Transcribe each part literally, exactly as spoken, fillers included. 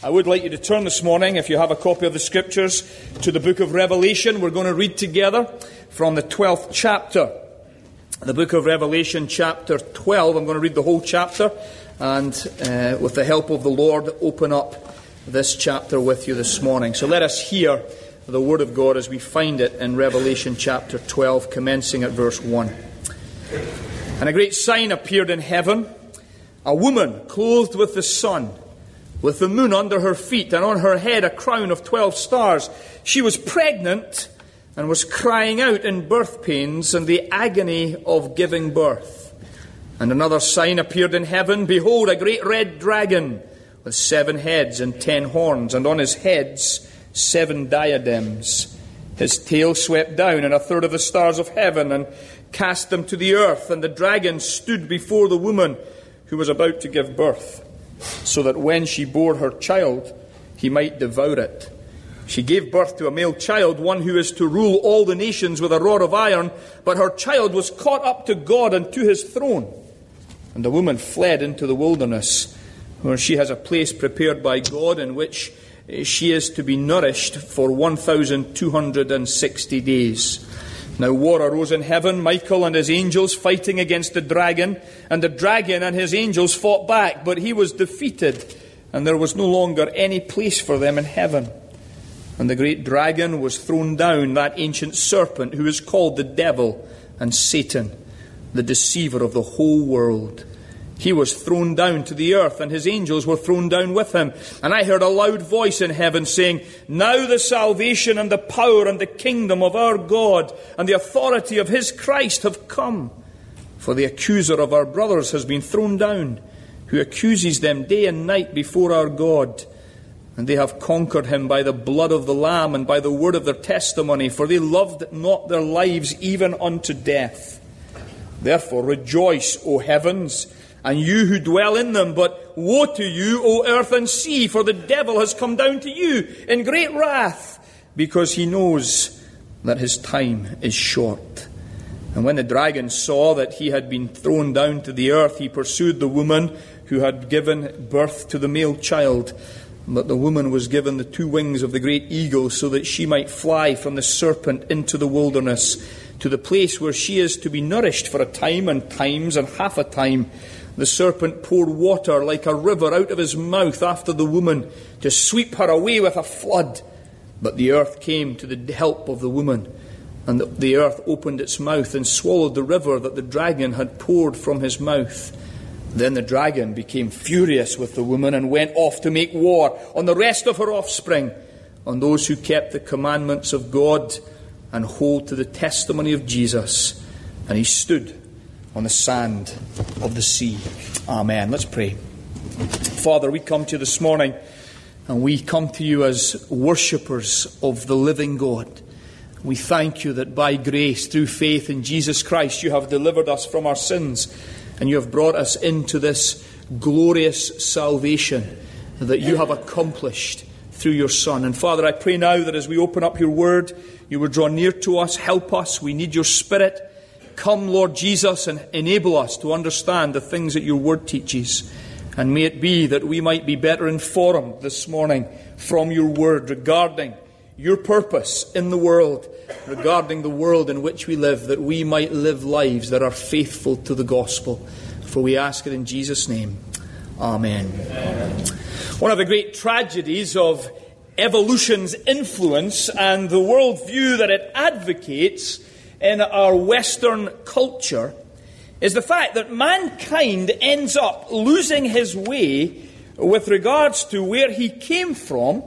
I would like you to turn this morning, if you have a copy of the Scriptures, to the book of Revelation. We're going to read together from the twelfth chapter. The book of Revelation, chapter twelve. I'm going to read the whole chapter, and uh, with the help of the Lord, open up this chapter with you this morning. So let us hear the Word of God as we find it in Revelation chapter twelve, commencing at verse one. And a great sign appeared in heaven, a woman clothed with the sun, with the moon under her feet, and on her head a crown of twelve stars. She was pregnant and was crying out in birth pains and the agony of giving birth. And another sign appeared in heaven. Behold, a great red dragon with seven heads and ten horns, and on his heads seven diadems. His tail swept down and a third of the stars of heaven and cast them to the earth. And the dragon stood before the woman who was about to give birth, so that when she bore her child, he might devour it. She gave birth to a male child, one who is to rule all the nations with a rod of iron, but her child was caught up to God and to his throne. And the woman fled into the wilderness, where she has a place prepared by God in which she is to be nourished for one thousand two hundred sixty days. Now war arose in heaven, Michael and his angels fighting against the dragon, and the dragon and his angels fought back, but he was defeated, and there was no longer any place for them in heaven. And the great dragon was thrown down, that ancient serpent who is called the devil and Satan, the deceiver of the whole world. He was thrown down to the earth, and his angels were thrown down with him. And I heard a loud voice in heaven saying, Now the salvation and the power and the kingdom of our God and the authority of his Christ have come. For the accuser of our brothers has been thrown down, who accuses them day and night before our God. And they have conquered him by the blood of the Lamb and by the word of their testimony, for they loved not their lives even unto death. Therefore rejoice, O heavens, and you who dwell in them, but woe to you, O earth and sea, for the devil has come down to you in great wrath, because he knows that his time is short. And when the dragon saw that he had been thrown down to the earth, he pursued the woman who had given birth to the male child. But the woman was given the two wings of the great eagle, so that she might fly from the serpent into the wilderness, to the place where she is to be nourished for a time and times and half a time. The serpent poured water like a river out of his mouth after the woman, to sweep her away with a flood. But the earth came to the help of the woman, and the earth opened its mouth and swallowed the river that the dragon had poured from his mouth. Then the dragon became furious with the woman and went off to make war on the rest of her offspring, on those who kept the commandments of God and hold to the testimony of Jesus. And he stood on the sand of the sea. Amen. Let's pray. Father, we come to you this morning, and we come to you as worshippers of the living God. We thank you that by grace, through faith in Jesus Christ, you have delivered us from our sins, and you have brought us into this glorious salvation that you have accomplished through your Son. And Father, I pray now that as we open up your word, you will draw near to us, help us. We need your Spirit. Come, Lord Jesus, and enable us to understand the things that your word teaches. And may it be that we might be better informed this morning from your word regarding your purpose in the world, regarding the world in which we live, that we might live lives that are faithful to the gospel. For we ask it in Jesus' name. Amen. Amen. One of the great tragedies of evolution's influence and the worldview that it advocates in our Western culture is the fact that mankind ends up losing his way with regards to where he came from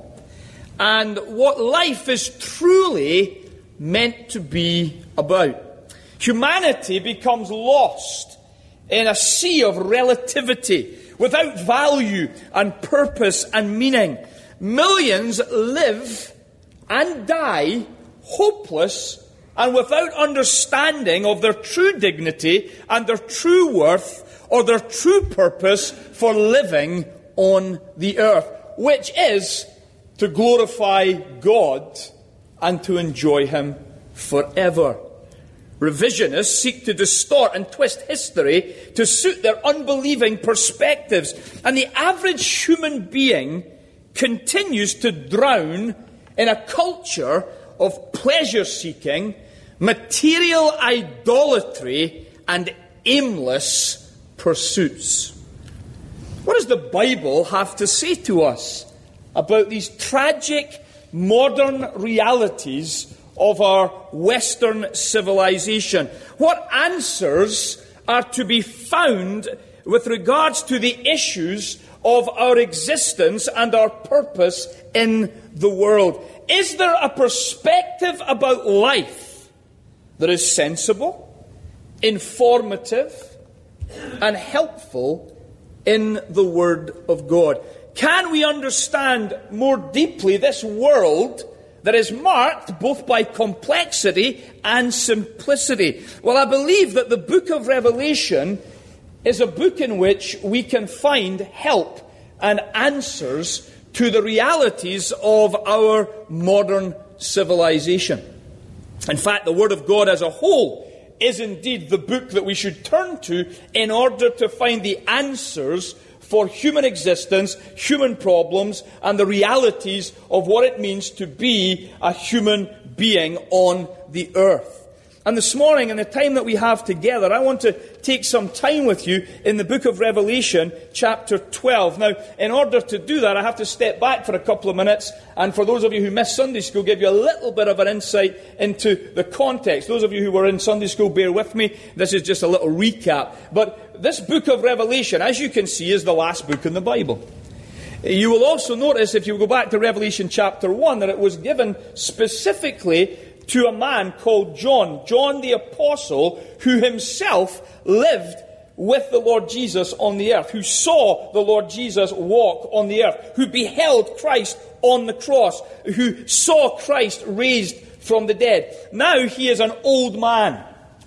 and what life is truly meant to be about. Humanity becomes lost in a sea of relativity, without value and purpose and meaning. Millions live and die hopeless and without understanding of their true dignity and their true worth or their true purpose for living on the earth, which is to glorify God and to enjoy him forever. Revisionists seek to distort and twist history to suit their unbelieving perspectives, and the average human being continues to drown in a culture of pleasure-seeking, material idolatry, and aimless pursuits. What does the Bible have to say to us about these tragic modern realities of our Western civilization? What answers are to be found with regards to the issues of our existence and our purpose in the world? Is there a perspective about life that is sensible, informative, and helpful in the Word of God? Can we understand more deeply this world that is marked both by complexity and simplicity? Well, I believe that the book of Revelation is a book in which we can find help and answers to the realities of our modern civilization. In fact, the Word of God as a whole is indeed the book that we should turn to in order to find the answers for human existence, human problems, and the realities of what it means to be a human being on the earth. And this morning, in the time that we have together, I want to take some time with you in the book of Revelation, chapter twelve. Now, in order to do that, I have to step back for a couple of minutes, and for those of you who missed Sunday school, give you a little bit of an insight into the context. Those of you who were in Sunday school, bear with me. This is just a little recap. But this book of Revelation, as you can see, is the last book in the Bible. You will also notice, if you go back to Revelation chapter one, that it was given specifically to a man called John, John the Apostle, who himself lived with the Lord Jesus on the earth, who saw the Lord Jesus walk on the earth, who beheld Christ on the cross, who saw Christ raised from the dead. Now he is an old man.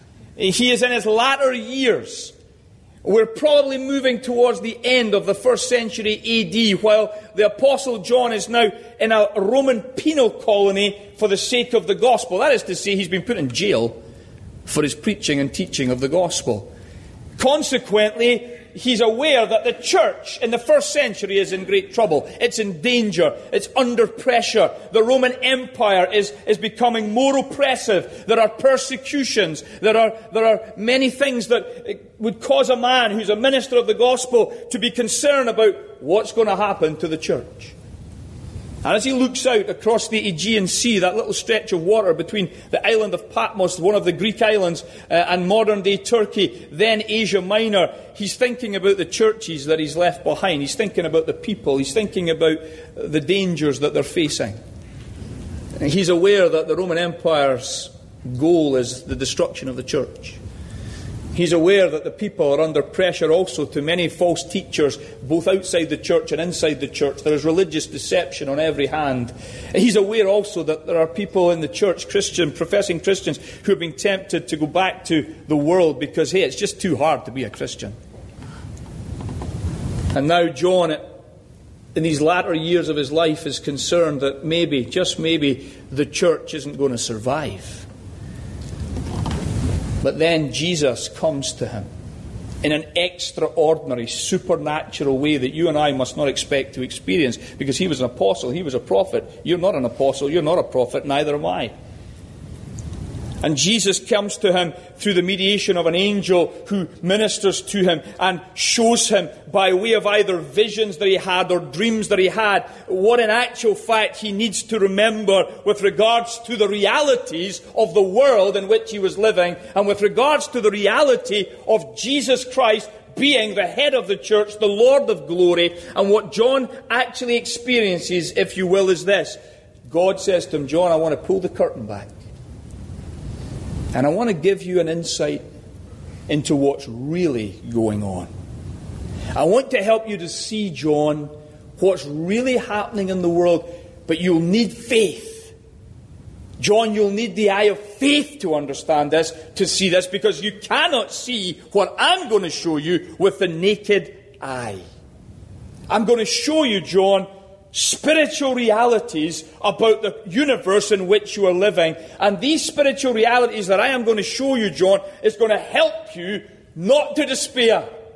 He is in his latter years. We're probably moving towards the end of the first century A D, while the Apostle John is now in a Roman penal colony for the sake of the gospel. That is to say, he's been put in jail for his preaching and teaching of the gospel. Consequently, he's aware that the church in the first century is in great trouble. It's in danger. It's under pressure. The Roman Empire is, is becoming more oppressive. There are persecutions. There are, there are many things that would cause a man who's a minister of the gospel to be concerned about what's going to happen to the church. And as he looks out across the Aegean Sea, that little stretch of water between the island of Patmos, one of the Greek islands, uh, and modern-day Turkey, then Asia Minor, he's thinking about the churches that he's left behind. He's thinking about the people. He's thinking about the dangers that they're facing. And he's aware that the Roman Empire's goal is the destruction of the church. He's aware that the people are under pressure also to many false teachers, both outside the church and inside the church. There is religious deception on every hand. He's aware also that there are people in the church, Christian, professing Christians, who are being tempted to go back to the world because, hey, it's just too hard to be a Christian. And now John, in these latter years of his life, is concerned that maybe, just maybe, the church isn't going to survive. But then Jesus comes to him in an extraordinary, supernatural way that you and I must not expect to experience, because he was an apostle, he was a prophet. You're not an apostle, you're not a prophet, neither am I. And Jesus comes to him through the mediation of an angel who ministers to him and shows him, by way of either visions that he had or dreams that he had, what in actual fact he needs to remember with regards to the realities of the world in which he was living, and with regards to the reality of Jesus Christ being the head of the church, the Lord of glory. And what John actually experiences, if you will, is this. God says to him, John, I want to pull the curtain back. And I want to give you an insight into what's really going on. I want to help you to see, John, what's really happening in the world, but you'll need faith. John, you'll need the eye of faith to understand this, to see this, because you cannot see what I'm going to show you with the naked eye. I'm going to show you, John, spiritual realities about the universe in which you are living. And these spiritual realities that I am going to show you, John, is going to help you not to despair.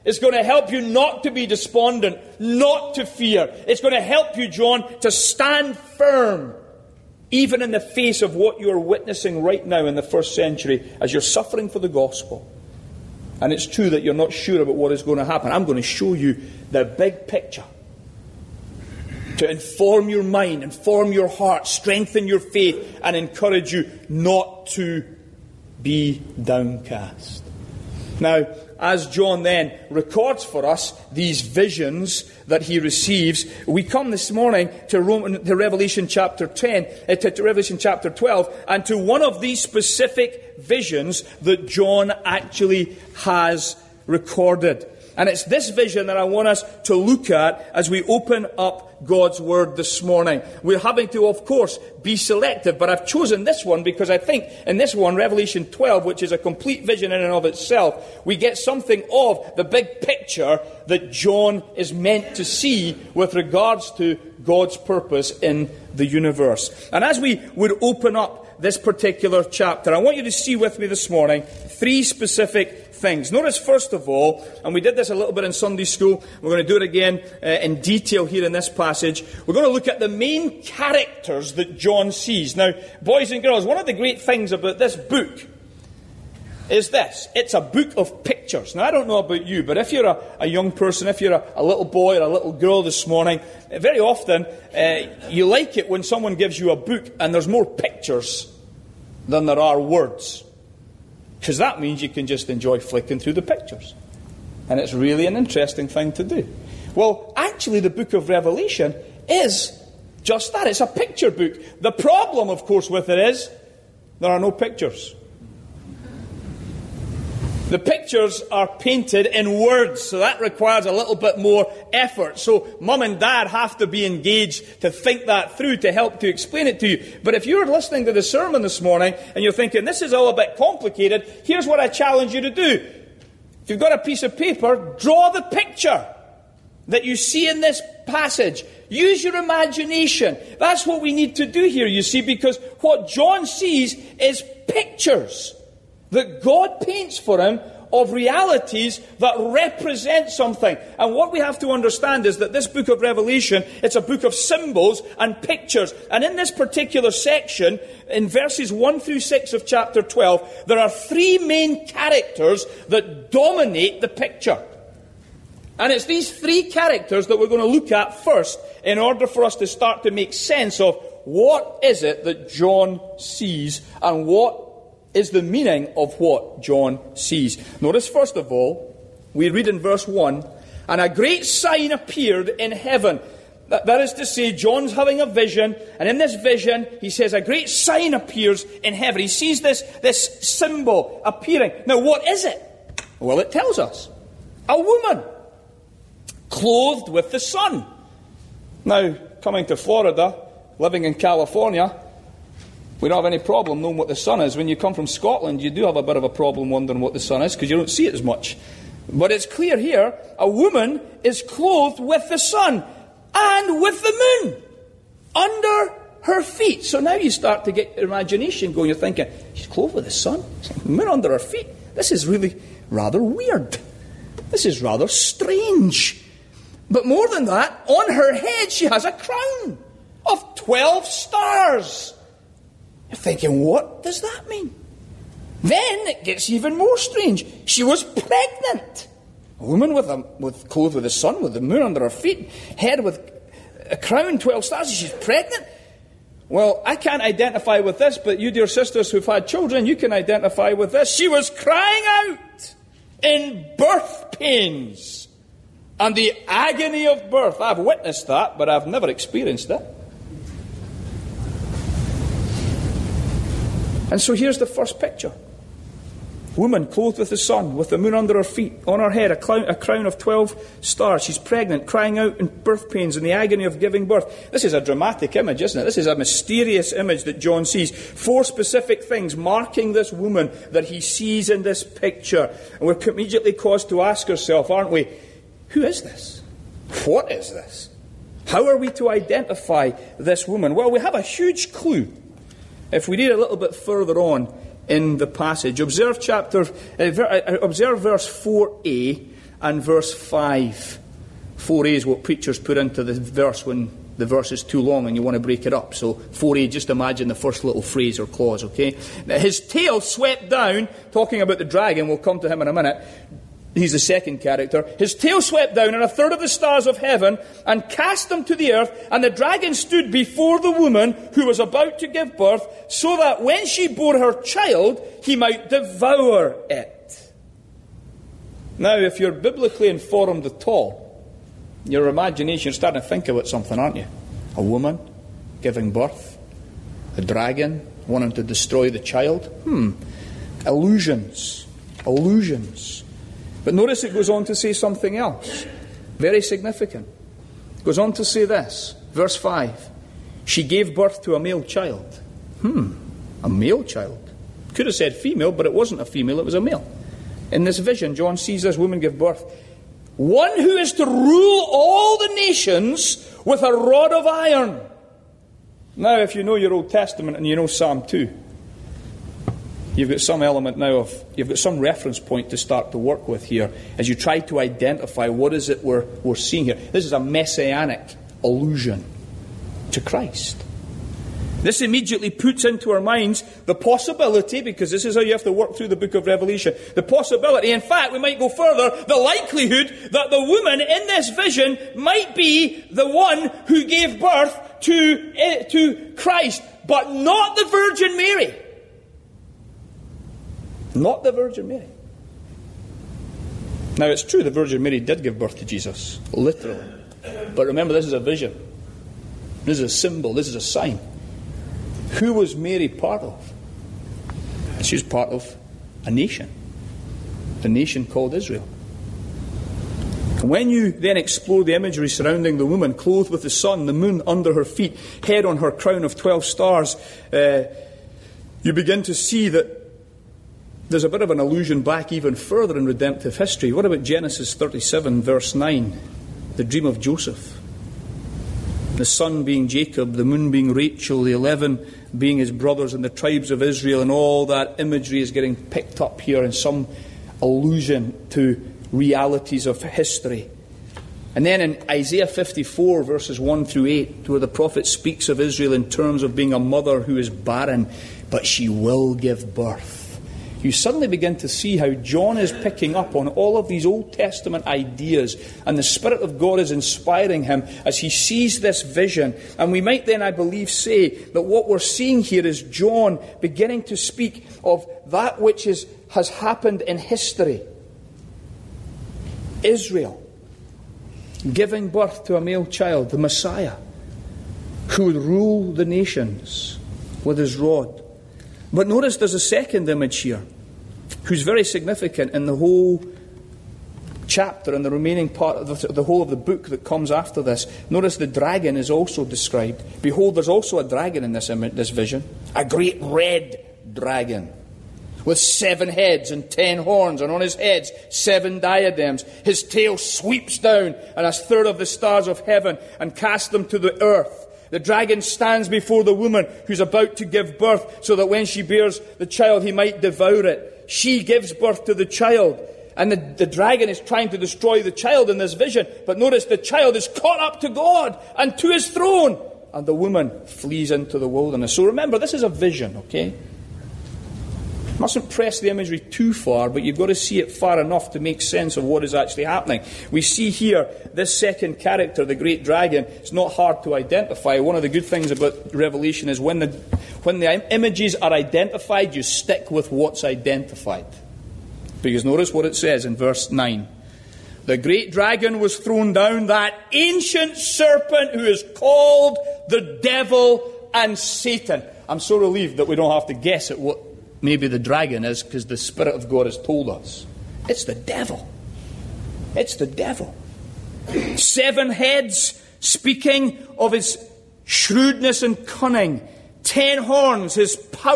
It's going to help you not to be despondent, not to fear. It's going to help you, John, to stand firm, even in the face of what you're witnessing right now in the first century as you're suffering for the gospel. And it's true that you're not sure about what is going to happen. I'm going to show you the big picture to inform your mind, inform your heart, strengthen your faith, and encourage you not to be downcast. Now, as John then records for us these visions that he receives, we come this morning to, Roman, to Revelation chapter ten, uh, to, to Revelation chapter twelve, and to one of these specific visions that John actually has recorded. And it's this vision that I want us to look at as we open up God's Word this morning. We're having to, of course, be selective, but I've chosen this one because I think in this one, Revelation twelve, which is a complete vision in and of itself, we get something of the big picture that John is meant to see with regards to God's purpose in the universe. And as we would open up this particular chapter, I want you to see with me this morning three specific things. Notice, first of all, and we did this a little bit in Sunday school, we're going to do it again uh, in detail here in this passage. We're going to look at the main characters that John sees. Now, boys and girls, one of the great things about this book is this. It's a book of pictures. Now, I don't know about you, but if you're a, a young person, if you're a, a little boy or a little girl this morning, very often uh, you like it when someone gives you a book and there's more pictures than there are words. Because that means you can just enjoy flicking through the pictures. And it's really an interesting thing to do. Well, actually, the book of Revelation is just that. It's a picture book. The problem, of course, with it is there are no pictures. The pictures are painted in words, so that requires a little bit more effort. So mum and dad have to be engaged to think that through, to help to explain it to you. But if you're listening to the sermon this morning and you're thinking, this is all a bit complicated, here's what I challenge you to do. If you've got a piece of paper, draw the picture that you see in this passage. Use your imagination. That's what we need to do here, you see, because what John sees is pictures that God paints for him of realities that represent something. And what we have to understand is that this book of Revelation, it's a book of symbols and pictures. And in this particular section, in verses one through six of chapter twelve, there are three main characters that dominate the picture. And it's these three characters that we're going to look at first in order for us to start to make sense of what is it that John sees and what is the meaning of what John sees. Notice, first of all, we read in verse one, and a great sign appeared in heaven. That, that is to say, John's having a vision, and in this vision, he says a great sign appears in heaven. He sees this, this symbol appearing. Now, what is it? Well, it tells us. A woman, clothed with the sun. Now, coming to Florida, living in California, we don't have any problem knowing what the sun is. When you come from Scotland, you do have a bit of a problem wondering what the sun is because you don't see it as much. But it's clear here, a woman is clothed with the sun and with the moon under her feet. So now you start to get your imagination going. You're thinking, she's clothed with the sun? The moon under her feet? This is really rather weird. This is rather strange. But more than that, on her head she has a crown of twelve stars. You're thinking, what does that mean? Then it gets even more strange. She was pregnant. A woman with a with clothed with the sun, with the moon under her feet, head with a crown, twelve stars. She's pregnant. Well, I can't identify with this, but you dear sisters who've had children, you can identify with this. She was crying out in birth pains and the agony of birth. I've witnessed that, but I've never experienced it. And so here's the first picture. Woman clothed with the sun, with the moon under her feet, on her head a crown, a crown of twelve stars. She's pregnant, crying out in birth pains and the agony of giving birth. This is a dramatic image, isn't it? This is a mysterious image that John sees. Four specific things marking this woman that he sees in this picture. And we're immediately caused to ask ourselves, aren't we, who is this? What is this? How are we to identify this woman? Well, we have a huge clue. If we read a little bit further on in the passage, observe chapter, uh, ver, uh, observe verse four a and verse five. four a is what preachers put into the verse when the verse is too long and you want to break it up. So four a, just imagine the first little phrase or clause, okay? Now, his tail swept down, talking about the dragon, we'll come to him in a minute. He's the second character. His tail swept down, and a third of the stars of heaven, and cast them to the earth. And the dragon stood before the woman who was about to give birth, so that when she bore her child, he might devour it. Now, if you're biblically informed at all, your imagination, you're starting to think about something, aren't you? A woman giving birth, a dragon wanting to destroy the child. Hmm. Illusions. Illusions. But notice it goes on to say something else. Very significant. It goes on to say this. Verse five. She gave birth to a male child. Hmm. A male child. Could have said female, but it wasn't a female, it was a male. In this vision, John sees this woman give birth. One who is to rule all the nations with a rod of iron. Now, if you know your Old Testament and you know Psalm two, you've got some element now of, you've got some reference point to start to work with here as you try to identify what is it we're, we're seeing here. This is a messianic allusion to Christ. This immediately puts into our minds the possibility, because this is how you have to work through the book of Revelation, the possibility, in fact, we might go further, the likelihood that the woman in this vision might be the one who gave birth to, uh, to Christ, but not the Virgin Mary. Not the Virgin Mary. Now, it's true the Virgin Mary did give birth to Jesus, literally. But remember, this is a vision. This is a symbol. This is a sign. Who was Mary part of? She was part of a nation. A nation called Israel. When you then explore the imagery surrounding the woman, clothed with the sun, the moon under her feet, head on her crown of twelve stars, uh, you begin to see that there's a bit of an allusion back even further in redemptive history. What about Genesis thirty-seven, verse nine? The dream of Joseph. The sun being Jacob, the moon being Rachel, the eleven being his brothers and the tribes of Israel, and all that imagery is getting picked up here in some allusion to realities of history. And then in Isaiah fifty-four, verses one through eight, where the prophet speaks of Israel in terms of being a mother who is barren, but she will give birth. You suddenly begin to see how John is picking up on all of these Old Testament ideas, and the Spirit of God is inspiring him as he sees this vision. And we might then, I believe, say that what we're seeing here is John beginning to speak of that which is, has happened in history. Israel giving birth to a male child, the Messiah, who would rule the nations with his rod. But notice there's a second image here, who's very significant in the whole chapter and the remaining part of the, the whole of the book that comes after this. Notice the dragon is also described. Behold, there's also a dragon in this image, this vision, a great red dragon with seven heads and ten horns, and on his heads seven diadems. His tail sweeps down and a third of the stars of heaven and casts them to the earth. The dragon stands before the woman who's about to give birth, so that when she bears the child, he might devour it. She gives birth to the child, and the, the dragon is trying to destroy the child in this vision. But notice the child is caught up to God and to his throne, and the woman flees into the wilderness. So remember, this is a vision, okay? Mustn't press the imagery too far, but you've got to see it far enough to make sense of what is actually happening. We see here this second character, the great dragon. It's not hard to identify. One of the good things about Revelation is when the when the images are identified, you stick with what's identified. Because notice what it says in verse nine. The great dragon was thrown down, that ancient serpent who is called the devil and Satan. I'm so relieved that we don't have to guess at what maybe the dragon is, because the Spirit of God has told us. It's the devil. It's the devil. Seven heads, speaking of his shrewdness and cunning. Ten horns, his power.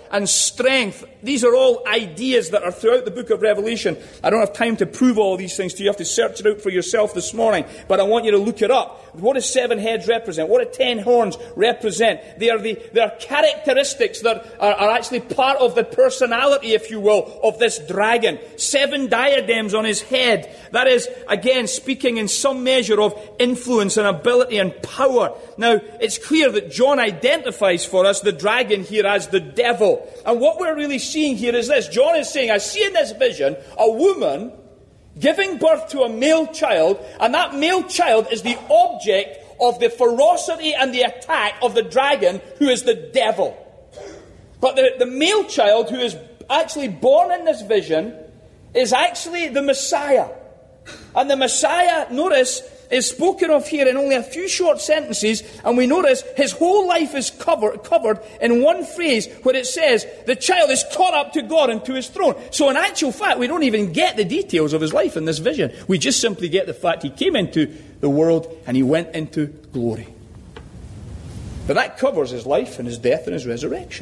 and strength. These are all ideas that are throughout the book of Revelation. I don't have time to prove all these things to you. You have to search it out for yourself this morning. But I want you to look it up. What do seven heads represent? What do ten horns represent? They are, the, they are characteristics that are, are actually part of the personality, if you will, of this dragon. Seven diadems on his head. That is, again, speaking in some measure of influence and ability and power. Now, it's clear that John identifies for us the dragon here as the devil. And what we're really seeing here is this. John is saying, I see in this vision a woman giving birth to a male child, and that male child is the object of the ferocity and the attack of the dragon, who is the devil. But the, the male child who is actually born in this vision is actually the Messiah. And the Messiah, notice, is spoken of here in only a few short sentences, and we notice his whole life is cover, covered in one phrase where it says, the child is caught up to God and to his throne. So in actual fact, we don't even get the details of his life in this vision. We just simply get the fact he came into the world and he went into glory. But that covers his life and his death and his resurrection.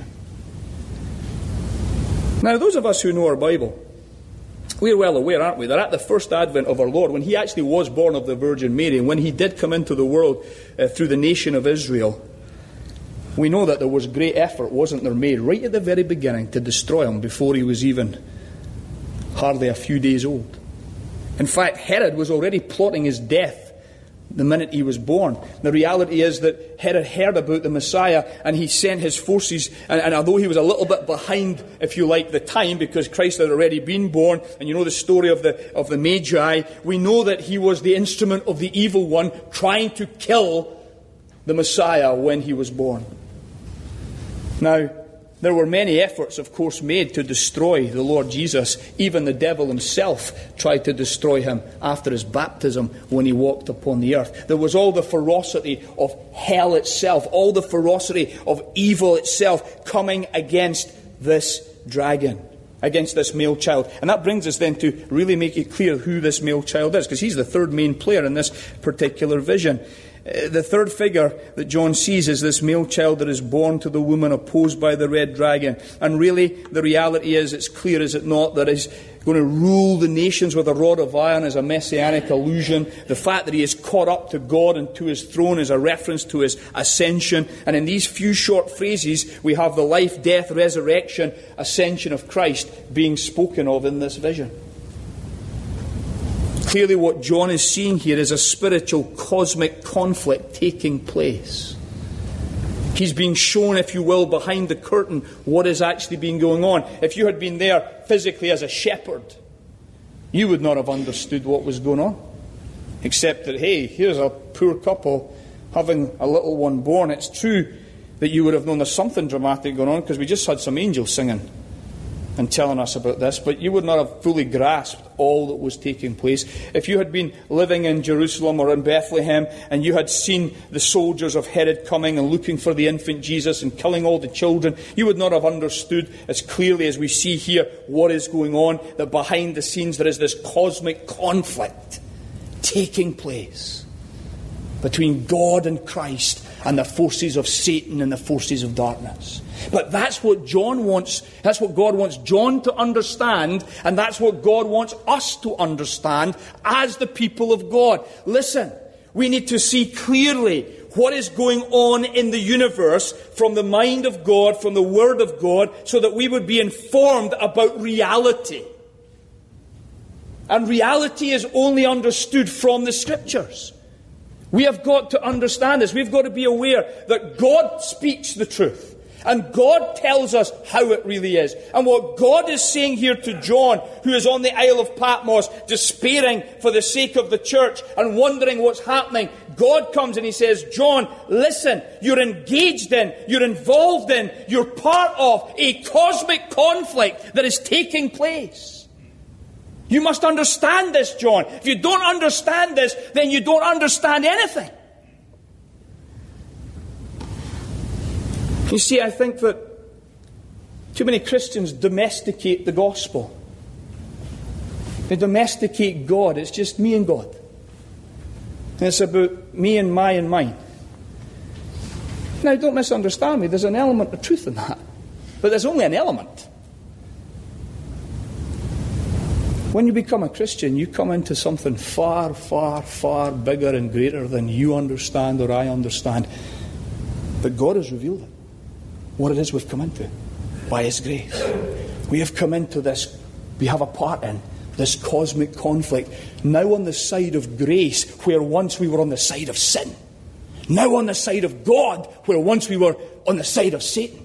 Now, those of us who know our Bible, we're well aware, aren't we, that at the first advent of our Lord, when he actually was born of the Virgin Mary, and when he did come into the world uh, through the nation of Israel, we know that there was great effort, wasn't there, made right at the very beginning to destroy him before he was even hardly a few days old. In fact, Herod was already plotting his death the minute he was born. The reality is that Herod heard about the Messiah, and he sent his forces, and, and although he was a little bit behind, if you like, the time, because Christ had already been born, and you know the story of the of the Magi, we know that he was the instrument of the evil one trying to kill the Messiah when he was born. Now, there were many efforts, of course, made to destroy the Lord Jesus. Even the devil himself tried to destroy him after his baptism when he walked upon the earth. There was all the ferocity of hell itself, all the ferocity of evil itself coming against this dragon, against this male child. And that brings us then to really make it clear who this male child is, because he's the third main player in this particular vision. The third figure that John sees is this male child that is born to the woman opposed by the red dragon. And really, the reality is, it's clear, is it not, that he's going to rule the nations with a rod of iron is a messianic allusion. The fact that he is caught up to God and to his throne is a reference to his ascension. And in these few short phrases, we have the life, death, resurrection, ascension of Christ being spoken of in this vision. Clearly what John is seeing here is a spiritual cosmic conflict taking place. He's being shown, if you will, behind the curtain what is actually being going on. If you had been there physically as a shepherd, you would not have understood what was going on. Except that, hey, here's a poor couple having a little one born. It's true that you would have known there's something dramatic going on, because we just had some angels singing and telling us about this, but you would not have fully grasped all that was taking place. If you had been living in Jerusalem or in Bethlehem, and you had seen the soldiers of Herod coming and looking for the infant Jesus and killing all the children, you would not have understood as clearly as we see here what is going on, that behind the scenes there is this cosmic conflict taking place between God and Christ and the forces of Satan and the forces of darkness. But that's what John wants, that's what God wants John to understand, and that's what God wants us to understand as the people of God. Listen, we need to see clearly what is going on in the universe from the mind of God, from the Word of God, so that we would be informed about reality. And reality is only understood from the Scriptures. We have got to understand this. We've got to be aware that God speaks the truth. And God tells us how it really is. And what God is saying here to John, who is on the Isle of Patmos, despairing for the sake of the church and wondering what's happening, God comes and he says, John, listen, you're engaged in, you're involved in, you're part of a cosmic conflict that is taking place. You must understand this, John. If you don't understand this, then you don't understand anything. You see, I think that too many Christians domesticate the gospel. They domesticate God. It's just me and God. And it's about me and my and mine. Now, don't misunderstand me. There's an element of truth in that. But there's only an element. When you become a Christian, you come into something far, far, far bigger and greater than you understand or I understand. But God has revealed it. What it is we've come into. By His grace. We have come into this, we have a part in this cosmic conflict. Now on the side of grace, where once we were on the side of sin. Now on the side of God, where once we were on the side of Satan.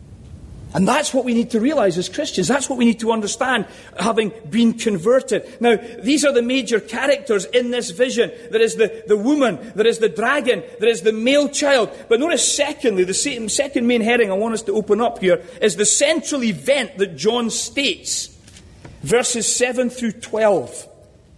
And that's what we need to realize as Christians. That's what we need to understand, having been converted. Now, these are the major characters in this vision. There is the, the woman, there is the dragon, there is the male child. But notice secondly, the second main heading I want us to open up here is the central event that John states. Verses seven through twelve.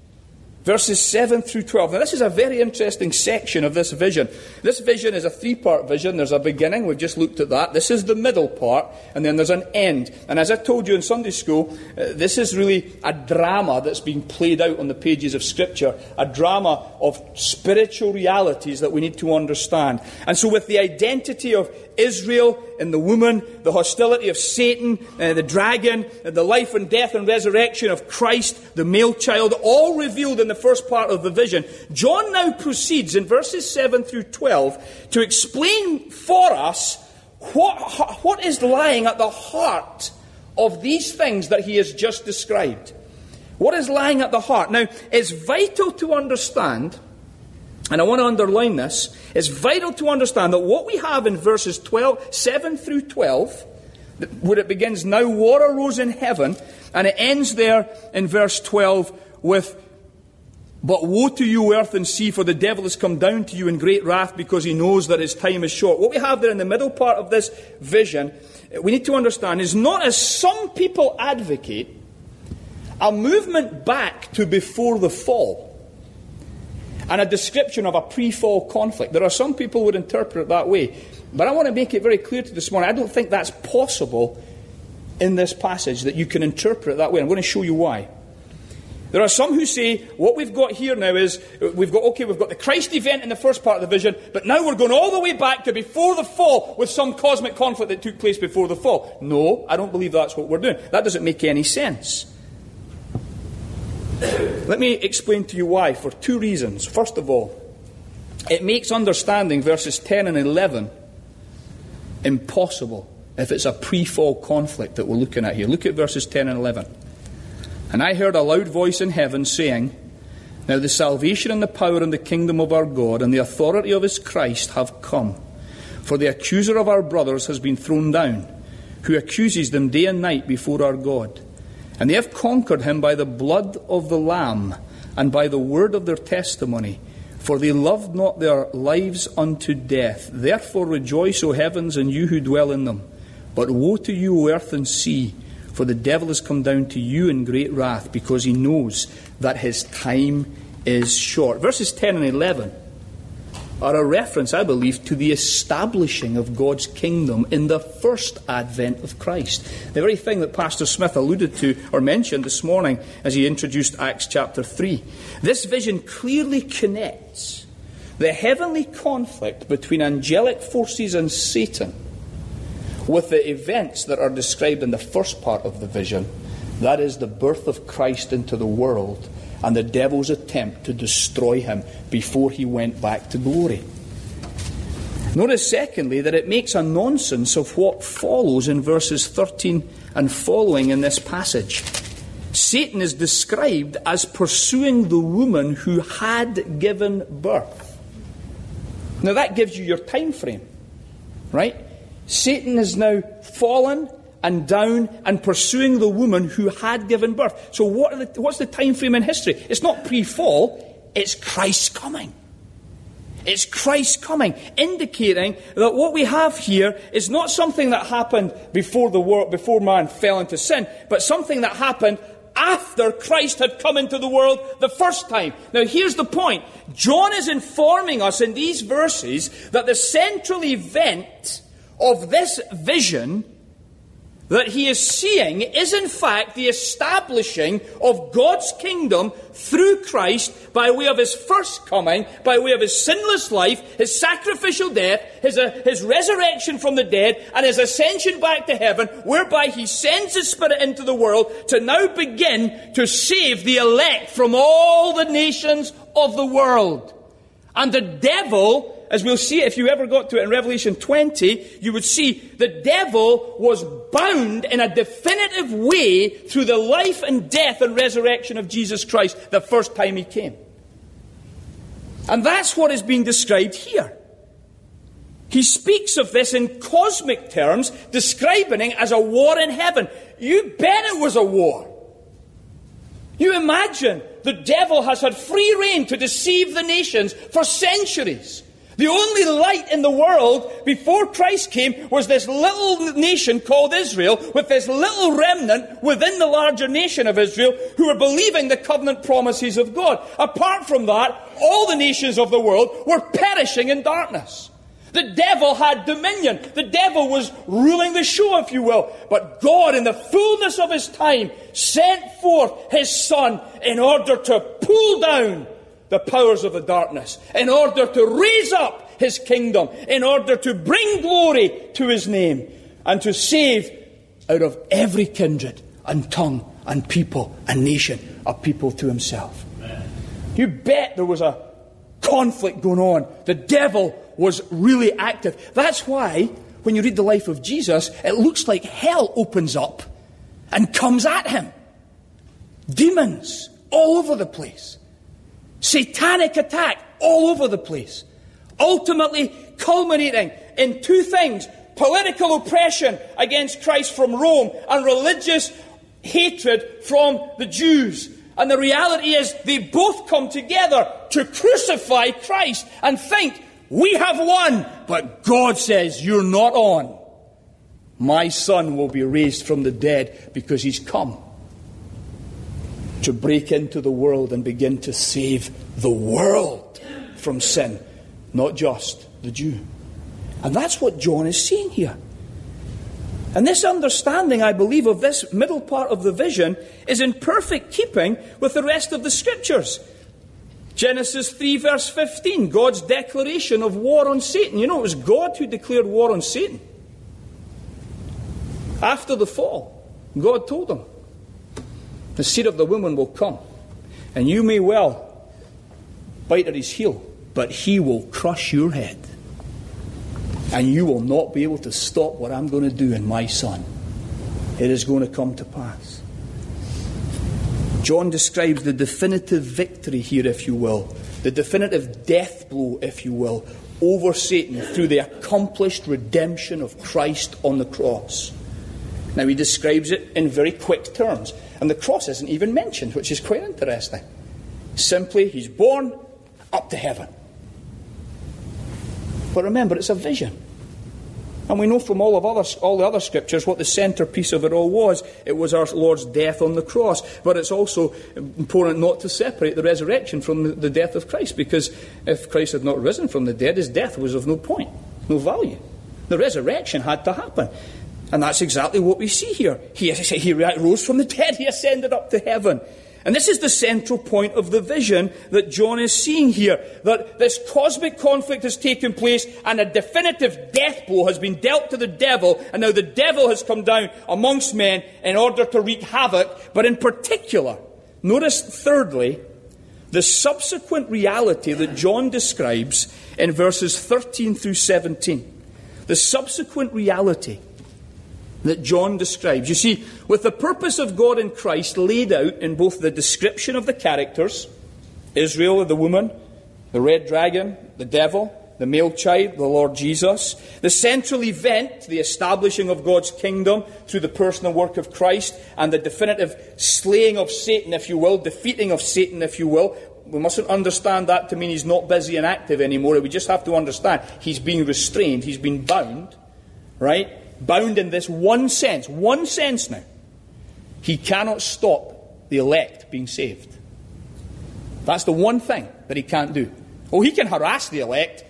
Verses seven through twelve. Now this is a very interesting section of this vision. This vision is a three-part vision. There's a beginning, we've just looked at that. This is the middle part, and then there's an end. And as I told you in Sunday school, uh, this is really a drama that's being played out on the pages of Scripture. A drama of spiritual realities that we need to understand. And so with the identity of Israel and the woman, the hostility of Satan, uh, the dragon, uh, the life and death and resurrection of Christ, the male child, all revealed in the first part of the vision, John now proceeds in verses seven through twelve to explain for us what, what is lying at the heart of these things that he has just described. What is lying at the heart? Now, it's vital to understand, and I want to underline this, it's vital to understand that what we have in verses twelve, seven through twelve, where it begins, now war arose in heaven, and it ends there in verse twelve with, but woe to you, earth and sea, for the devil has come down to you in great wrath because he knows that his time is short. What we have there in the middle part of this vision, we need to understand, is not, as some people advocate, a movement back to before the fall and a description of a pre-fall conflict. There are some people who would interpret it that way. But I want to make it very clear to this morning, I don't think that's possible in this passage, that you can interpret it that way. I'm going to show you why. There are some who say, what we've got here now is, we've got, okay, we've got the Christ event in the first part of the vision, but now we're going all the way back to before the fall with some cosmic conflict that took place before the fall. No, I don't believe that's what we're doing. That doesn't make any sense. Let me explain to you why, for two reasons. First of all, it makes understanding verses ten and eleven impossible if it's a pre-fall conflict that we're looking at here. Look at verses ten and eleven. And I heard a loud voice in heaven saying, now the salvation and the power and the kingdom of our God and the authority of his Christ have come. For the accuser of our brothers has been thrown down, who accuses them day and night before our God. And they have conquered him by the blood of the Lamb and by the word of their testimony. For they loved not their lives unto death. Therefore rejoice, O heavens, and you who dwell in them. But woe to you, O earth and sea, for the devil has come down to you in great wrath, because he knows that his time is short. Verses ten and eleven are a reference, I believe, to the establishing of God's kingdom in the first advent of Christ. The very thing that Pastor Smith alluded to or mentioned this morning as he introduced Acts chapter three. This vision clearly connects the heavenly conflict between angelic forces and Satan with the events that are described in the first part of the vision. That is the birth of Christ into the world and the devil's attempt to destroy him before he went back to glory. Notice, secondly, that it makes a nonsense of what follows in verses thirteen and following in this passage. Satan is described as pursuing the woman who had given birth. Now that gives you your time frame, right? Satan is now fallen and down and pursuing the woman who had given birth. So what are the, what's the time frame in history? It's not pre-fall, it's Christ's coming. It's Christ's coming, indicating that what we have here is not something that happened before the world, before man fell into sin, but something that happened after Christ had come into the world the first time. Now here's the point. John is informing us in these verses that the central event of this vision that he is seeing is in fact the establishing of God's kingdom through Christ by way of his first coming, by way of his sinless life, his sacrificial death, his, uh, his resurrection from the dead, and his ascension back to heaven, whereby he sends his Spirit into the world to now begin to save the elect from all the nations of the world. And the devil, as we'll see, if you ever got to it in Revelation twenty, you would see the devil was bound in a definitive way through the life and death and resurrection of Jesus Christ the first time he came. And that's what is being described here. He speaks of this in cosmic terms, describing it as a war in heaven. You bet it was a war. You imagine the devil has had free rein to deceive the nations for centuries. The only light in the world before Christ came was this little nation called Israel, with this little remnant within the larger nation of Israel who were believing the covenant promises of God. Apart from that, all the nations of the world were perishing in darkness. The devil had dominion. The devil was ruling the show, if you will. But God, in the fullness of his time, sent forth his Son in order to pull down the powers of the darkness, in order to raise up his kingdom, in order to bring glory to his name, and to save out of every kindred and tongue and people and nation a people to himself. Amen. You bet there was a conflict going on. The devil was really active. That's why, when you read the life of Jesus, it looks like hell opens up and comes at him. Demons all over the place. Satanic attack all over the place. Ultimately culminating in two things: political oppression against Christ from Rome and religious hatred from the Jews. And the reality is they both come together to crucify Christ and think, we have won, but God says you're not on. My Son will be raised from the dead because he's come to break into the world and begin to save the world from sin, not just the Jew. And that's what John is seeing here. And this understanding, I believe, of this middle part of the vision is in perfect keeping with the rest of the Scriptures. Genesis three verse fifteen, God's declaration of war on Satan. You know, it was God who declared war on Satan. After the fall, God told him, the seed of the woman will come, and you may well bite at his heel, but he will crush your head. And you will not be able to stop what I'm going to do in my Son. It is going to come to pass. John describes the definitive victory here, if you will, the definitive death blow, if you will, over Satan through the accomplished redemption of Christ on the cross. Now, he describes it in very quick terms, and the cross isn't even mentioned, which is quite interesting. Simply, he's born up to heaven. But remember, it's a vision. And we know from all of other, all the other scriptures what the centrepiece of it all was. It was our Lord's death on the cross. But it's also important not to separate the resurrection from the, the death of Christ, because if Christ had not risen from the dead, his death was of no point, no value. The resurrection had to happen. And that's exactly what we see here. He, he rose from the dead. He ascended up to heaven. And this is the central point of the vision that John is seeing here, that this cosmic conflict has taken place and a definitive death blow has been dealt to the devil, and now the devil has come down amongst men in order to wreak havoc. But in particular, notice thirdly, the subsequent reality that John describes in verses thirteen through seventeen. The subsequent reality that John describes. You see, with the purpose of God in Christ laid out in both the description of the characters, Israel, the woman, the red dragon, the devil, the male child, the Lord Jesus, the central event, the establishing of God's kingdom through the personal work of Christ, and the definitive slaying of Satan, if you will, defeating of Satan, if you will. We mustn't understand that to mean he's not busy and active anymore. We just have to understand he's being restrained, he's been bound, right? Bound in this one sense, one sense now. He cannot stop the elect being saved. That's the one thing that he can't do. Oh, he can harass the elect. He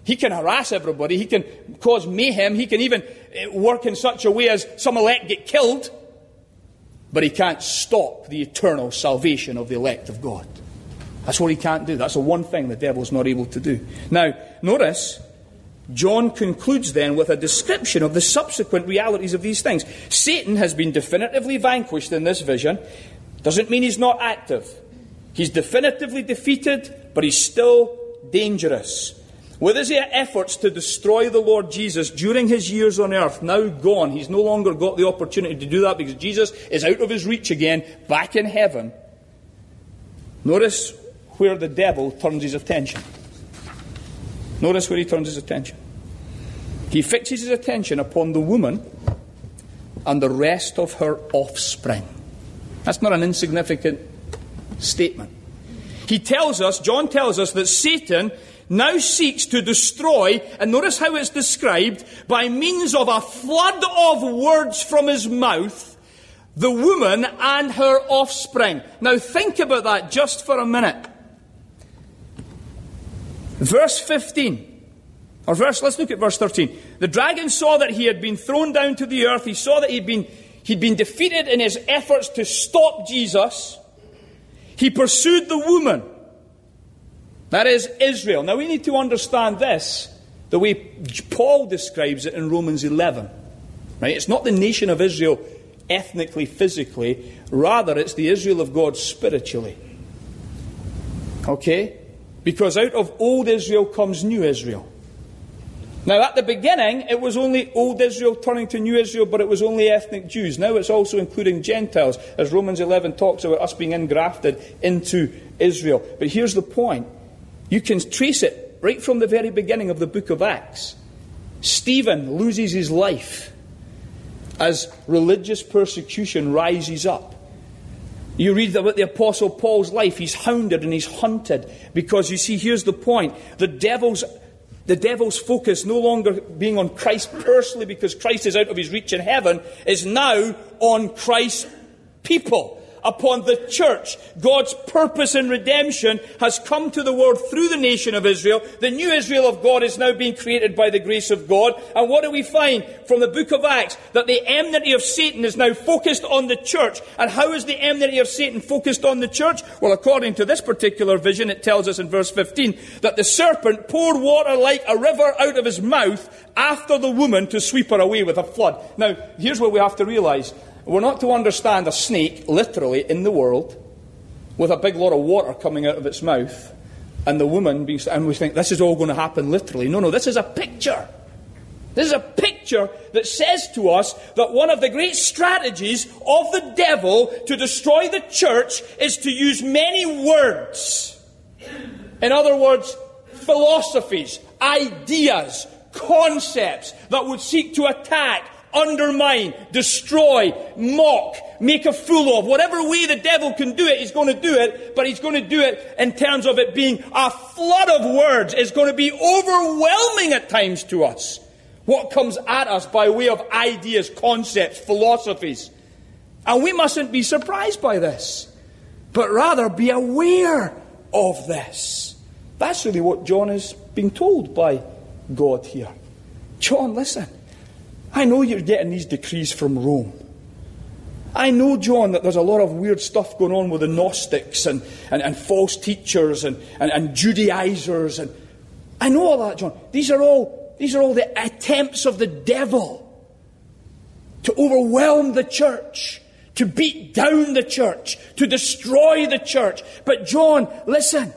He can harass everybody. He can cause mayhem. He can even work in such a way as some elect get killed. But he can't stop the eternal salvation of the elect of God. That's what he can't do. That's the one thing the devil's not able to do. Now, notice, John concludes then with a description of the subsequent realities of these things. Satan has been definitively vanquished in this vision. Doesn't mean he's not active. He's definitively defeated, but he's still dangerous. With his efforts to destroy the Lord Jesus during his years on earth now gone, he's no longer got the opportunity to do that because Jesus is out of his reach again, back in heaven. Notice where the devil turns his attention. Notice where he turns his attention. He fixes his attention upon the woman and the rest of her offspring. That's not an insignificant statement. He tells us, John tells us, that Satan now seeks to destroy, and notice how it's described, by means of a flood of words from his mouth, the woman and her offspring. Now think about that just for a minute. Verse fifteen, or verse, let's look at verse thirteen. The dragon saw that he had been thrown down to the earth. He saw that he'd been, he'd been defeated in his efforts to stop Jesus. He pursued the woman. That is Israel. Now we need to understand this the way Paul describes it in Romans eleven. Right? It's not the nation of Israel ethnically, physically. Rather, it's the Israel of God spiritually. Okay? Because out of old Israel comes new Israel. Now at the beginning, it was only old Israel turning to new Israel, but it was only ethnic Jews. Now it's also including Gentiles, as Romans eleven talks about us being engrafted into Israel. But here's the point. You can trace it right from the very beginning of the book of Acts. Stephen loses his life as religious persecution rises up. You read about the Apostle Paul's life. He's hounded and he's hunted. Because you see, here's the point. The devil's, the devil's focus, no longer being on Christ personally because Christ is out of his reach in heaven, is now on Christ's people. Upon the church. God's purpose in redemption has come to the world through the nation of Israel. The new Israel of God is now being created by the grace of God. And what do we find from the book of Acts? That the enmity of Satan is now focused on the church. And how is the enmity of Satan focused on the church? Well, according to this particular vision, it tells us in verse fifteen that the serpent poured water like a river out of his mouth after the woman to sweep her away with a flood. Now, here's what we have to realize. We're not to understand a snake, literally, in the world, with a big lot of water coming out of its mouth, and the woman being, and we think this is all going to happen literally. No, no, this is a picture. This is a picture that says to us that one of the great strategies of the devil to destroy the church is to use many words. In other words, philosophies, ideas, concepts that would seek to attack, undermine, destroy, mock, make a fool of. Whatever way the devil can do it, he's going to do it, but he's going to do it in terms of it being a flood of words. It's going to be overwhelming at times to us. What comes at us by way of ideas, concepts, philosophies. And we mustn't be surprised by this, but rather be aware of this. That's really what John is being told by God here. John, listen. I know you're getting these decrees from Rome. I know, John, that there's a lot of weird stuff going on with the Gnostics and, and, and false teachers and, and, and Judaizers. And I know all that, John. These are all, these are all the attempts of the devil to overwhelm the church, to beat down the church, to destroy the church. But John, listen.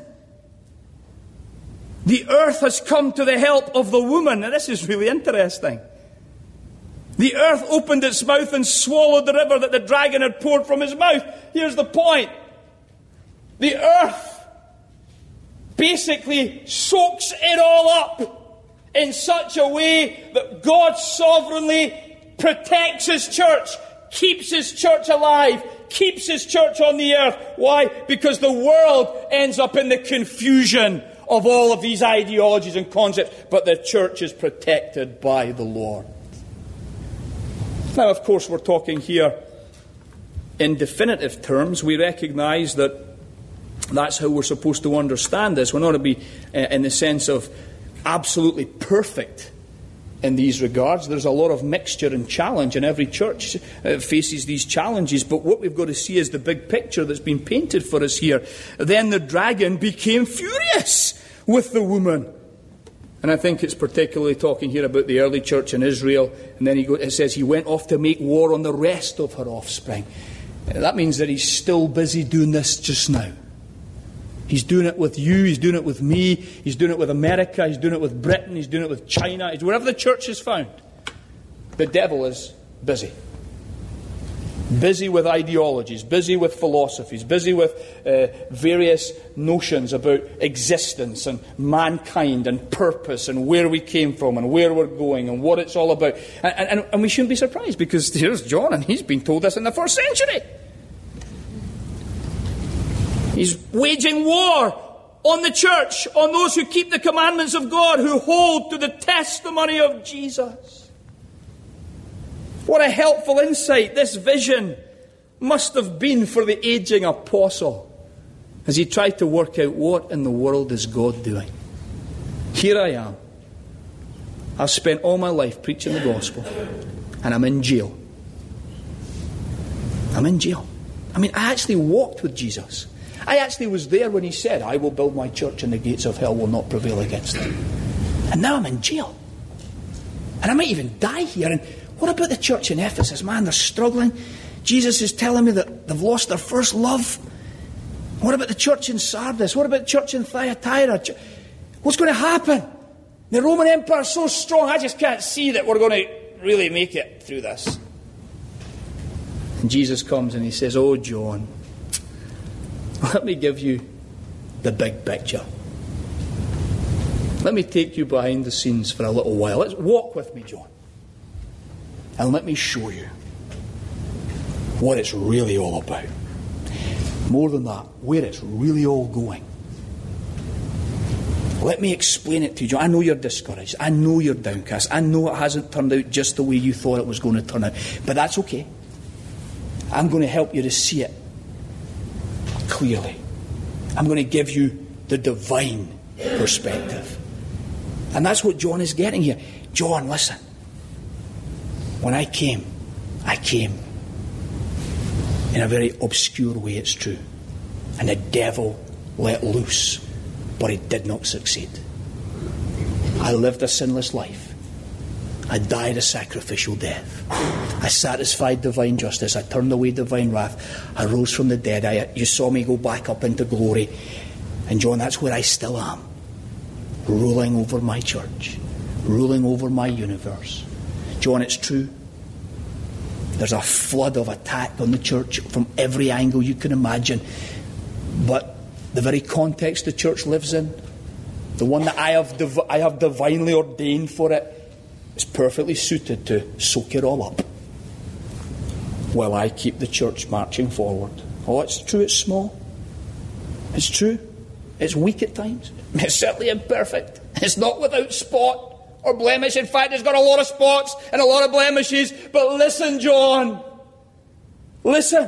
The earth has come to the help of the woman. Now this is really interesting. The earth opened its mouth and swallowed the river that the dragon had poured from his mouth. Here's the point. The earth basically soaks it all up in such a way that God sovereignly protects his church, keeps his church alive, keeps his church on the earth. Why? Because the world ends up in the confusion of all of these ideologies and concepts, but the church is protected by the Lord. Now, of course, we're talking here in definitive terms. We recognize that that's how we're supposed to understand this. We're not to be uh, in the sense of absolutely perfect in these regards. There's a lot of mixture and challenge, and every church uh, faces these challenges. But what we've got to see is the big picture that's been painted for us here. Then the dragon became furious with the woman. And I think it's particularly talking here about the early church in Israel. And then he go, it says he went off to make war on the rest of her offspring. That means that he's still busy doing this just now. He's doing it with you, he's doing it with me, he's doing it with America, he's doing it with Britain, he's doing it with China, he's wherever the church is found. The devil is busy. Busy with ideologies, busy with philosophies, busy with uh, various notions about existence and mankind and purpose and where we came from and where we're going and what it's all about. And, and, and we shouldn't be surprised, because here's John and he's been told this in the first century. He's waging war on the church, on those who keep the commandments of God, who hold to the testimony of Jesus. What a helpful insight this vision must have been for the aging apostle as he tried to work out what in the world is God doing. Here I am. I've spent all my life preaching the gospel, and I'm in jail. I'm in jail. I mean, I actually walked with Jesus. I actually was there when he said, I will build my church and the gates of hell will not prevail against it. And now I'm in jail. And I might even die here. And what about the church in Ephesus? Man, they're struggling. Jesus is telling me that they've lost their first love. What about the church in Sardis? What about the church in Thyatira? What's going to happen? The Roman Empire is so strong, I just can't see that we're going to really make it through this. And Jesus comes and he says, oh, John, let me give you the big picture. Let me take you behind the scenes for a little while. Let's walk with me, John. And let me show you what it's really all about. More than that, where it's really all going. Let me explain it to you, John. I know you're discouraged. I know you're downcast. I know it hasn't turned out just the way you thought it was going to turn out. But that's okay. I'm going to help you to see it clearly. I'm going to give you the divine perspective. And that's what John is getting here. John, listen. When I came, I came in a very obscure way, it's true. And the devil let loose, but he did not succeed. I lived a sinless life. I died a sacrificial death. I satisfied divine justice. I turned away divine wrath. I rose from the dead. I, you saw me go back up into glory. And John, that's where I still am. Ruling over my church. Ruling over my universe. John, it's true. There's a flood of attack on the church from every angle you can imagine. But the very context the church lives in, the one that I have, div- I have divinely ordained for it, is perfectly suited to soak it all up while I keep the church marching forward. Oh, it's true, it's small. It's true. It's weak at times. It's certainly imperfect. It's not without spot or blemish. In fact, it's got a lot of spots and a lot of blemishes. But listen, John. Listen.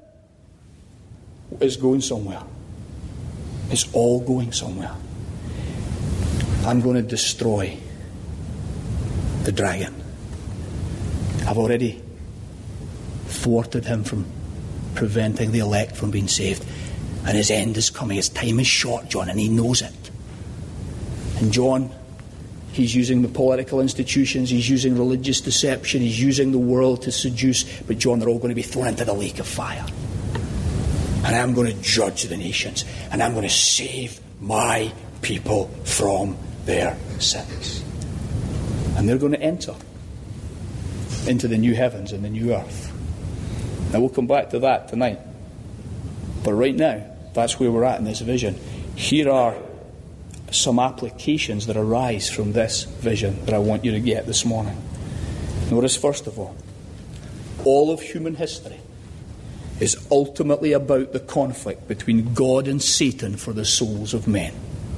It's going somewhere. It's all going somewhere. I'm going to destroy the dragon. I've already thwarted him from preventing the elect from being saved. And his end is coming. His time is short, John, and he knows it. And John, he's using the political institutions, he's using religious deception, he's using the world to seduce. But John, they're all going to be thrown into the lake of fire. And I'm going to judge the nations. And I'm going to save my people from their sins. And they're going to enter into the new heavens and the new earth. Now we'll come back to that tonight. But right now, that's where we're at in this vision. Here are some applications that arise from this vision that I want you to get this morning. Notice, first of all, all of human history is ultimately about the conflict between God and Satan for the souls of men.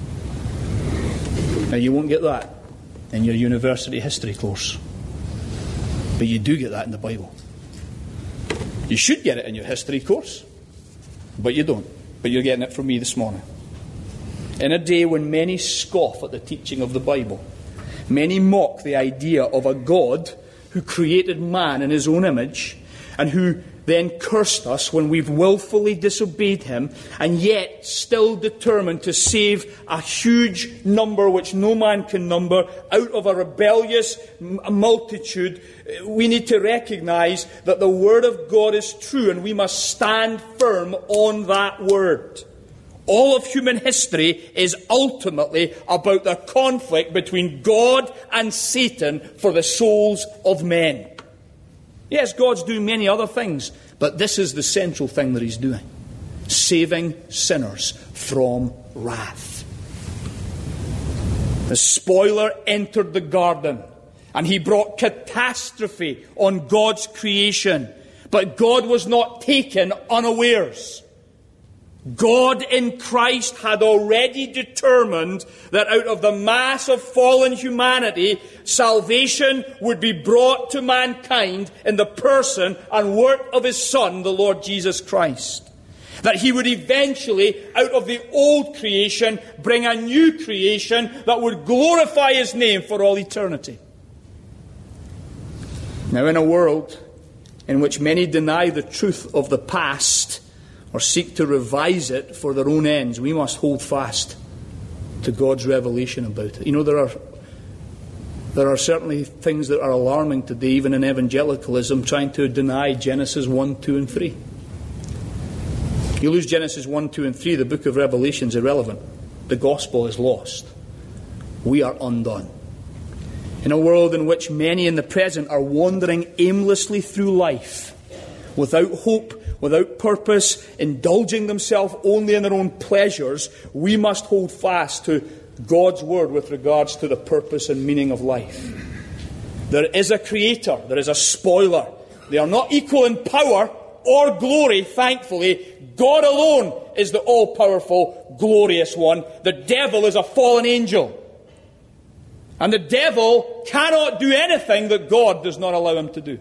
Now, you won't get that in your university history course, but you do get that in the Bible. You should get it in your history course, but you don't. But you're getting it from me this morning. In a day when many scoff at the teaching of the Bible, many mock the idea of a God who created man in his own image and who then cursed us when we've willfully disobeyed him, and yet still determined to save a huge number which no man can number out of a rebellious multitude. We need to recognize that the Word of God is true, and we must stand firm on that Word. All of human history is ultimately about the conflict between God and Satan for the souls of men. Yes, God's doing many other things, but this is the central thing that he's doing. Saving sinners from wrath. The spoiler entered the garden, and he brought catastrophe on God's creation. But God was not taken unawares. God in Christ had already determined that out of the mass of fallen humanity, salvation would be brought to mankind in the person and work of his Son, the Lord Jesus Christ. That he would eventually, out of the old creation, bring a new creation that would glorify his name for all eternity. Now, in a world in which many deny the truth of the past, or seek to revise it for their own ends, we must hold fast to God's revelation about it. You know, there are there are certainly things that are alarming today, even in evangelicalism, trying to deny Genesis one, two, and three. You lose Genesis one, two, and three, the book of Revelation is irrelevant. The gospel is lost. We are undone. In a world in which many in the present are wandering aimlessly through life, without hope, without purpose, indulging themselves only in their own pleasures, we must hold fast to God's word with regards to the purpose and meaning of life. There is a creator, there is a spoiler. They are not equal in power or glory, thankfully. God alone is the all-powerful, glorious one. The devil is a fallen angel. And the devil cannot do anything that God does not allow him to do.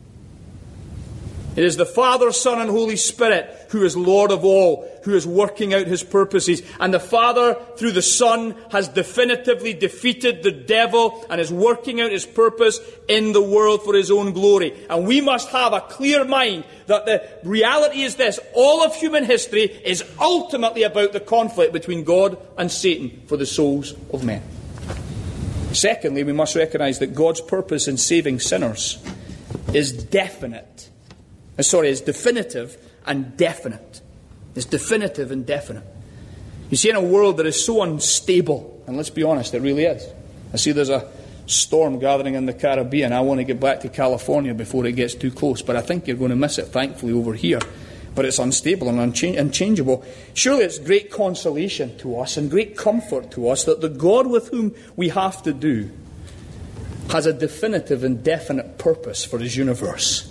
It is the Father, Son, and Holy Spirit who is Lord of all, who is working out his purposes. And the Father, through the Son, has definitively defeated the devil and is working out his purpose in the world for his own glory. And we must have a clear mind that the reality is this: all of human history is ultimately about the conflict between God and Satan for the souls of men. Secondly, we must recognize that God's purpose in saving sinners is definite. Sorry, is definitive and definite. It's definitive and definite. You see, in a world that is so unstable, and let's be honest, it really is. I see there's a storm gathering in the Caribbean. I want to get back to California before it gets too close, but I think you're going to miss it, thankfully, over here. But it's unstable and unchange- unchangeable. Surely it's great consolation to us and great comfort to us that the God with whom we have to do has a definitive and definite purpose for his universe.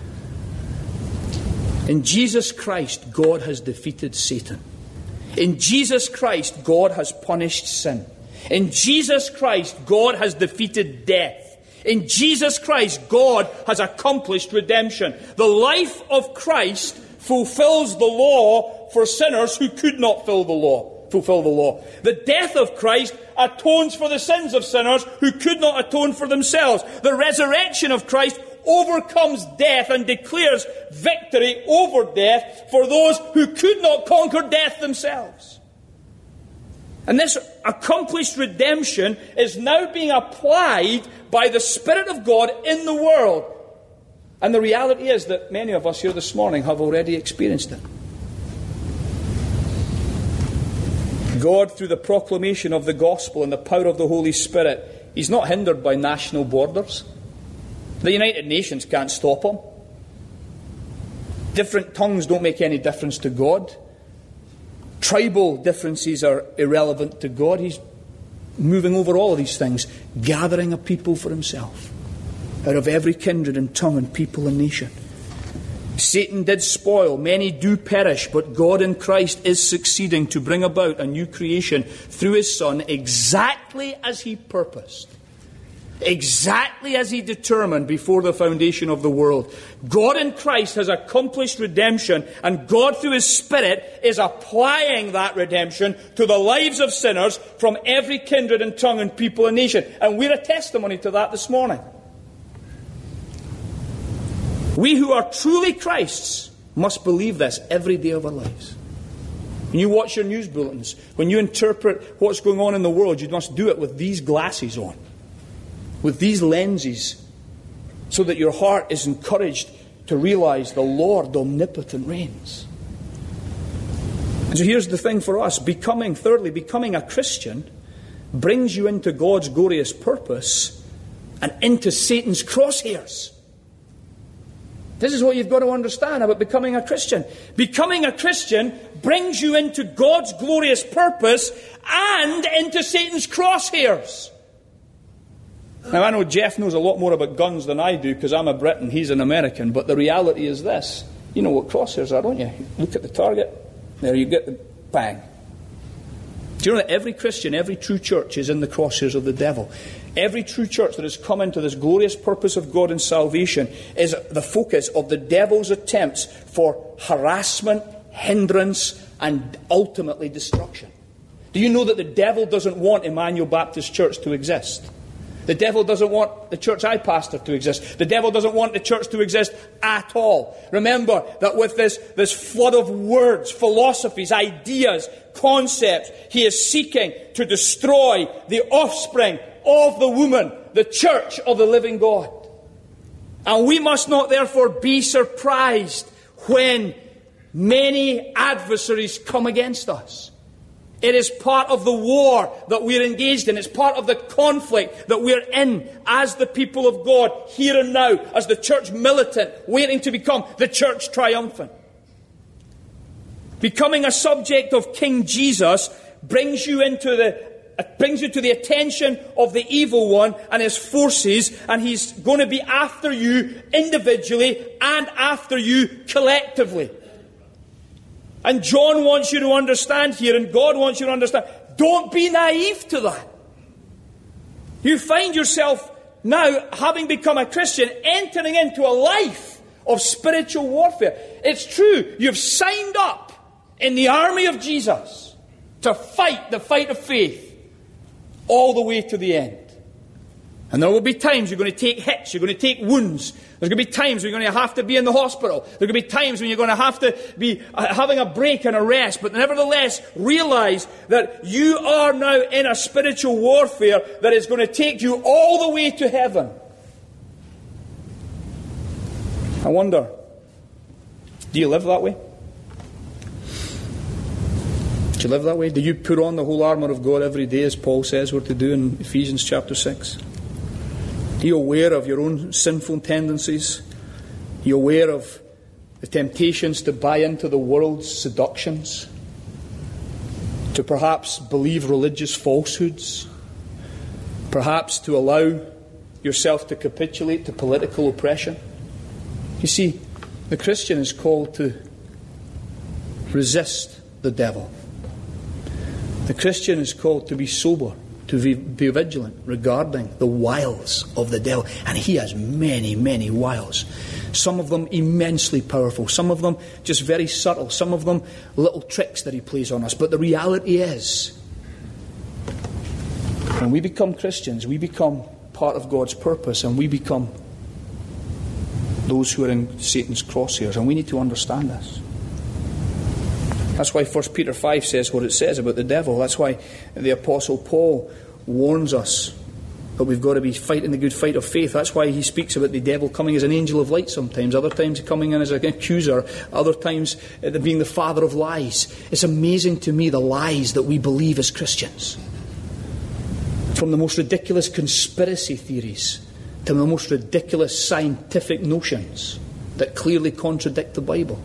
In Jesus Christ, God has defeated Satan. In Jesus Christ, God has punished sin. In Jesus Christ, God has defeated death. In Jesus Christ, God has accomplished redemption. The life of Christ fulfills the law for sinners who could not fill the law, fulfill the law. The death of Christ atones for the sins of sinners who could not atone for themselves. The resurrection of Christ overcomes death and declares victory over death for those who could not conquer death themselves. And this accomplished redemption is now being applied by the Spirit of God in the world. And the reality is that many of us here this morning have already experienced it. God, through the proclamation of the gospel and the power of the Holy Spirit, he's not hindered by national borders. The United Nations can't stop him. Different tongues don't make any difference to God. Tribal differences are irrelevant to God. He's moving over all of these things, gathering a people for himself out of every kindred and tongue and people and nation. Satan did spoil, many do perish, but God in Christ is succeeding to bring about a new creation through his Son exactly as he purposed. exactly as he determined before the foundation of the world. God in Christ has accomplished redemption, and God through his Spirit is applying that redemption to the lives of sinners from every kindred and tongue and people and nation. And we're a testimony to that this morning. We who are truly Christ's must believe this every day of our lives. When you watch your news bulletins, when you interpret what's going on in the world, you must do it with these glasses on, with these lenses, so that your heart is encouraged to realize the Lord omnipotent reigns. And so here's the thing for us. Becoming, thirdly, becoming a Christian brings you into God's glorious purpose and into Satan's crosshairs. This is what you've got to understand about becoming a Christian. Becoming a Christian brings you into God's glorious purpose and into Satan's crosshairs. Now, I know Jeff knows a lot more about guns than I do because I'm a Brit and he's an American, but the reality is this. You know what crosshairs are, don't you? Look at the target. There you get the bang. Do you know that every Christian, every true church is in the crosshairs of the devil? Every true church that has come into this glorious purpose of God and salvation is the focus of the devil's attempts for harassment, hindrance, and ultimately destruction. Do you know that the devil doesn't want Emmanuel Baptist Church to exist? The devil doesn't want the church I pastor to exist. The devil doesn't want the church to exist at all. Remember that with this, this flood of words, philosophies, ideas, concepts, he is seeking to destroy the offspring of the woman, the church of the living God. And we must not therefore be surprised when many adversaries come against us. It is part of the war that we're engaged in. It's part of the conflict that we're in as the people of God, here and now, as the church militant, waiting to become the church triumphant. Becoming a subject of King Jesus brings you into the It brings you to the attention of the evil one and his forces, and he's going to be after you individually and after you collectively. And John wants you to understand here, and God wants you to understand, don't be naive to that. You find yourself now, having become a Christian, entering into a life of spiritual warfare. It's true, you've signed up in the army of Jesus to fight the fight of faith all the way to the end. And there will be times you're going to take hits, you're going to take wounds. There's going to be times when you're going to have to be in the hospital. There's going to be times when you're going to have to be having a break and a rest. But nevertheless, realize that you are now in a spiritual warfare that is going to take you all the way to heaven. I wonder, do you live that way? Do you live that way? Do you put on the whole armour of God every day, as Paul says we're to do in Ephesians chapter six? Are you aware of your own sinful tendencies? Are you aware of the temptations to buy into the world's seductions? To perhaps believe religious falsehoods? Perhaps to allow yourself to capitulate to political oppression? You see, the Christian is called to resist the devil. The Christian is called to be sober, to be, be vigilant regarding the wiles of the devil. And he has many, many wiles. Some of them immensely powerful. Some of them just very subtle. Some of them little tricks that he plays on us. But the reality is, when we become Christians, we become part of God's purpose, and we become those who are in Satan's crosshairs. And we need to understand this. That's why First Peter five says what it says about the devil. That's why the Apostle Paul warns us that we've got to be fighting the good fight of faith. That's why he speaks about the devil coming as an angel of light sometimes, other times coming in as an accuser, other times being the father of lies. It's amazing to me the lies that we believe as Christians. From the most ridiculous conspiracy theories to the most ridiculous scientific notions that clearly contradict the Bible.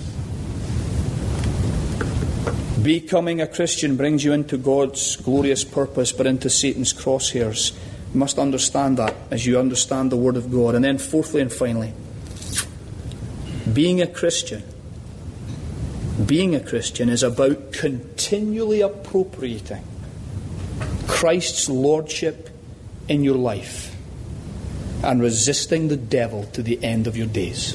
Becoming a Christian brings you into God's glorious purpose, but into Satan's crosshairs. You must understand that as you understand the Word of God. And then fourthly and finally, being a Christian, being a Christian is about continually appropriating Christ's Lordship in your life. and resisting the devil to the end of your days.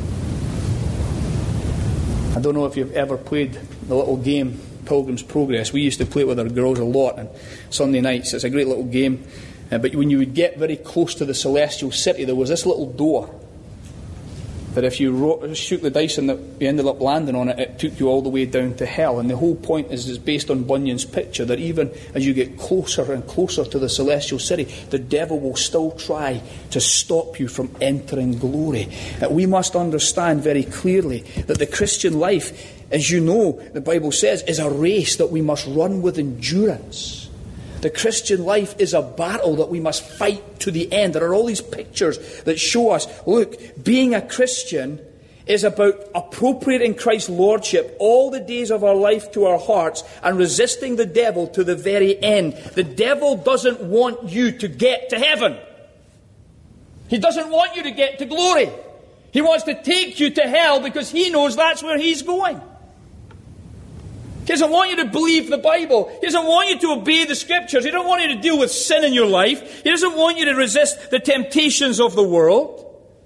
I don't know if you've ever played the little game Pilgrim's Progress. We used to play it with our girls a lot on Sunday nights. It's a great little game. Uh, but when you would get very close to the celestial city, there was this little door that if you ro- shook the dice and the, you ended up landing on it, it took you all the way down to hell. And the whole point is, is based on Bunyan's picture that even as you get closer and closer to the celestial city, the devil will still try to stop you from entering glory. Uh, we must understand very clearly that the Christian life, as you know, the Bible says, is a race that we must run with endurance. The Christian life is a battle that we must fight to the end. There are all these pictures that show us, look, being a Christian is about appropriating Christ's lordship all the days of our life to our hearts and resisting the devil to the very end. The devil doesn't want you to get to heaven. He doesn't want you to get to glory. He wants to take you to hell because he knows that's where he's going. He doesn't want you to believe the Bible. He doesn't want you to obey the Scriptures. He doesn't want you to deal with sin in your life. He doesn't want you to resist the temptations of the world.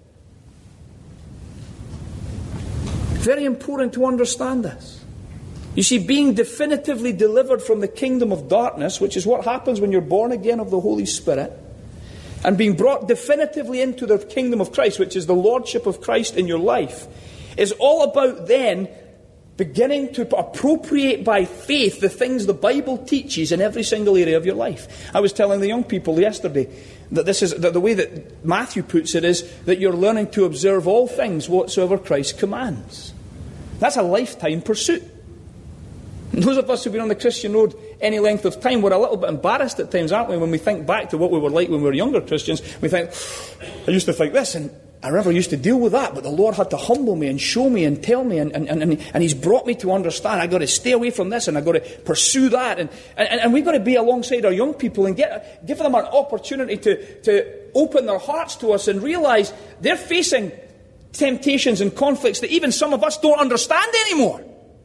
Very important to understand this. You see, being definitively delivered from the kingdom of darkness, which is what happens when you're born again of the Holy Spirit, and being brought definitively into the kingdom of Christ, which is the lordship of Christ in your life, is all about then beginning to appropriate by faith the things the Bible teaches in every single area of your life. I was telling the young people yesterday that this is that the way that Matthew puts it is that you're learning to observe all things whatsoever Christ commands. That's a lifetime pursuit. And those of us who've been on the Christian road any length of time, we're a little bit embarrassed at times, aren't we, when we think back to what we were like when we were younger Christians. We think, I used to think this, and I remember I used to deal with that, but the Lord had to humble me and show me and tell me, and, and, and, and He's brought me to understand I've got to stay away from this and I've got to pursue that. And, and, and we've got to be alongside our young people and get, give them an opportunity to, to open their hearts to us and realise they're facing temptations and conflicts that even some of us don't understand anymore.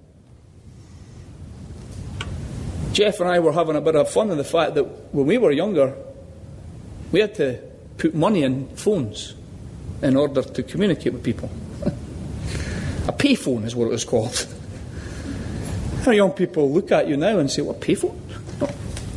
Jeff and I were having a bit of fun in the fact that when we were younger, we had to put money in phones in order to communicate with people. A payphone is what it was called. How young people look at you now and say, what, payphone? No.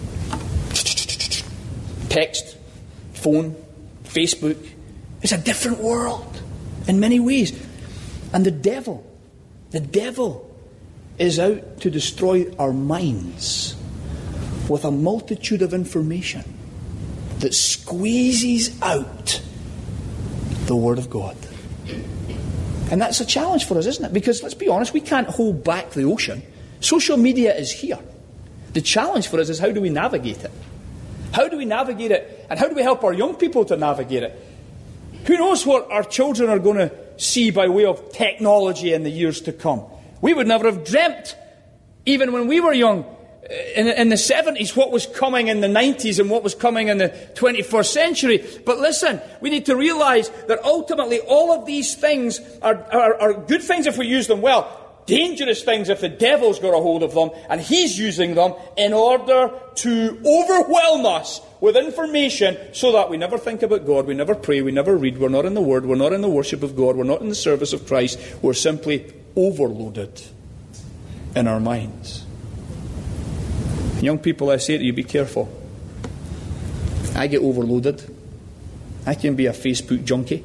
Text, phone, Facebook. It's a different world in many ways. And the devil, the devil is out to destroy our minds with a multitude of information that squeezes out the Word of God. And that's a challenge for us, isn't it? Because let's be honest, we can't hold back the ocean. Social media is here. The challenge for us is how do we navigate it? How do we navigate it? And how do we help our young people to navigate it? Who knows what our children are going to see by way of technology in the years to come? We would never have dreamt, even when we were young, in, in the seventies, what was coming in the nineties and what was coming in the twenty-first century. But listen, we need to realise that ultimately all of these things are, are, are good things if we use them well, dangerous things if the devil's got a hold of them, and he's using them in order to overwhelm us with information so that we never think about God, we never pray, we never read, we're not in the Word, we're not in the worship of God, we're not in the service of Christ, we're simply overloaded in our minds. Young people, I say to you, be careful. I get overloaded. I can be a Facebook junkie.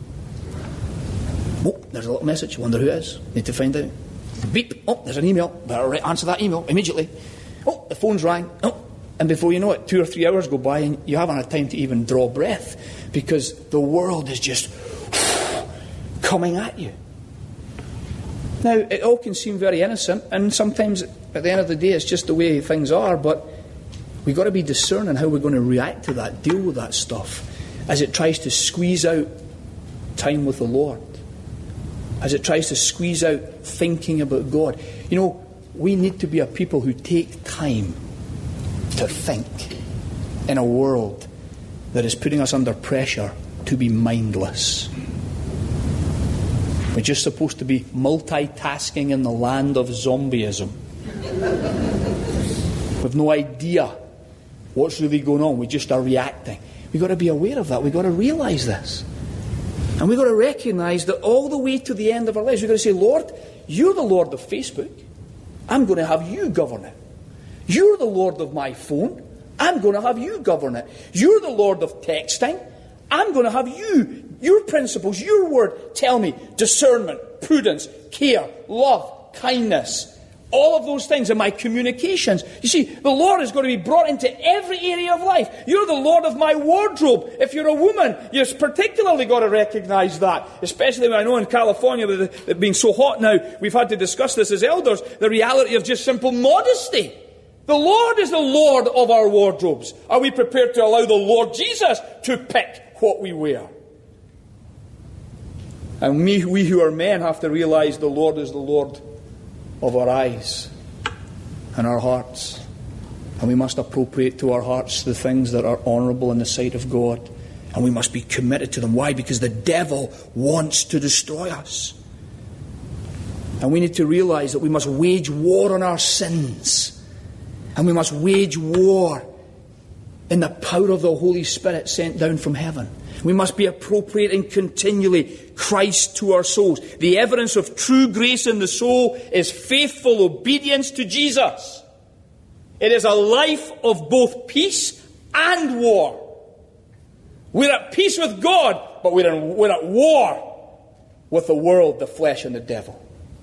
Oh, there's a little message. Wonder who it is. Need to find out. Beep. Oh, there's an email. Better answer that email immediately. Oh, the phone's rang. Oh, and before you know it, two or three hours go by and you haven't had time to even draw breath because the world is just coming at you. Now, it all can seem very innocent, and sometimes at the end of the day it's just the way things are, but we've got to be discerning how we're going to react to that, deal with that stuff, as it tries to squeeze out time with the Lord, as it tries to squeeze out thinking about God. You know, we need to be a people who take time to think in a world that is putting us under pressure to be mindless. We're just supposed to be multitasking in the land of zombieism. We've no idea what's really going on. We just are reacting. We've got to be aware of that. We've got to realise this. And we've got to recognise that all the way to the end of our lives, we've got to say, Lord, you're the Lord of Facebook. I'm going to have you govern it. You're the Lord of my phone. I'm going to have you govern it. You're the Lord of texting. I'm going to have you, your principles, your word, tell me discernment, prudence, care, love, kindness, all of those things in my communications. You see, the Lord is going to be brought into every area of life. You're the Lord of my wardrobe. If you're a woman, you've particularly got to recognise that. Especially when I know in California, with it being so hot now, we've had to discuss this as elders, the reality of just simple modesty. The Lord is the Lord of our wardrobes. Are we prepared to allow the Lord Jesus to pick what we wear? And we, we who are men have to realise the Lord is the Lord of our eyes and our hearts. And we must appropriate to our hearts the things that are honourable in the sight of God. And we must be committed to them. Why? Because the devil wants to destroy us. And we need to realise that we must wage war on our sins. And we must wage war in the power of the Holy Spirit sent down from heaven. We must be appropriating continually Christ to our souls. The evidence of true grace in the soul is faithful obedience to Jesus. It is a life of both peace and war. We're at peace with God, but we're, in, we're at war with the world, the flesh, and the devil.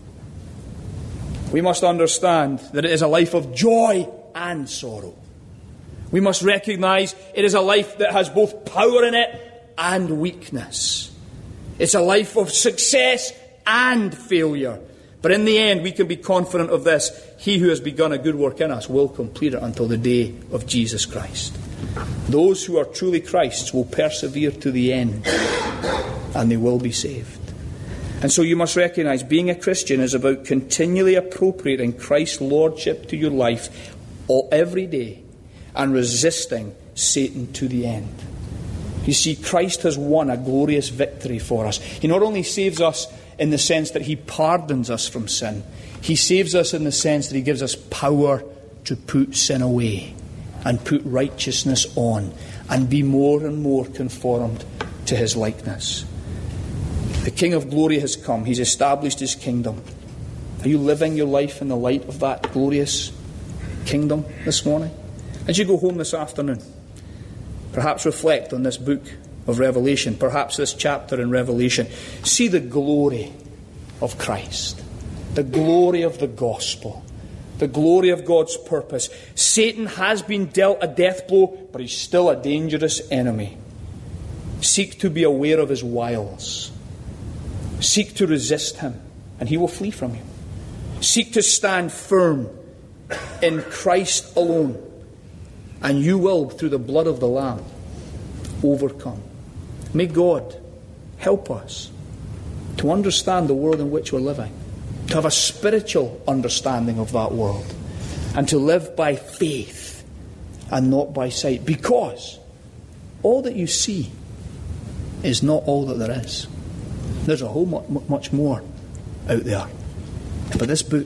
We must understand that it is a life of joy and sorrow. We must recognise it is a life that has both power in it and weakness. It's a life of success and failure. But in the end, we can be confident of this. He who has begun a good work in us will complete it until the day of Jesus Christ. Those who are truly Christ's will persevere to the end, and they will be saved. And so you must recognise being a Christian is about continually appropriating Christ's lordship to your life all, every day, and resisting Satan to the end. You see, Christ has won a glorious victory for us. He not only saves us in the sense that he pardons us from sin, he saves us in the sense that he gives us power to put sin away and put righteousness on and be more and more conformed to his likeness. The King of Glory has come. He's established his kingdom. Are you living your life in the light of that glorious kingdom this morning? As you go home this afternoon, perhaps reflect on this book of Revelation, perhaps this chapter in Revelation. See the glory of Christ, the glory of the gospel, the glory of God's purpose. Satan has been dealt a death blow, but he's still a dangerous enemy. Seek to be aware of his wiles. Seek to resist him, and he will flee from you. Seek to stand firm in Christ alone, and you will, through the blood of the Lamb, overcome. May God help us to understand the world in which we're living, to have a spiritual understanding of that world, and to live by faith and not by sight, because all that you see is not all that there is. There's a whole mu- much more out there. But this book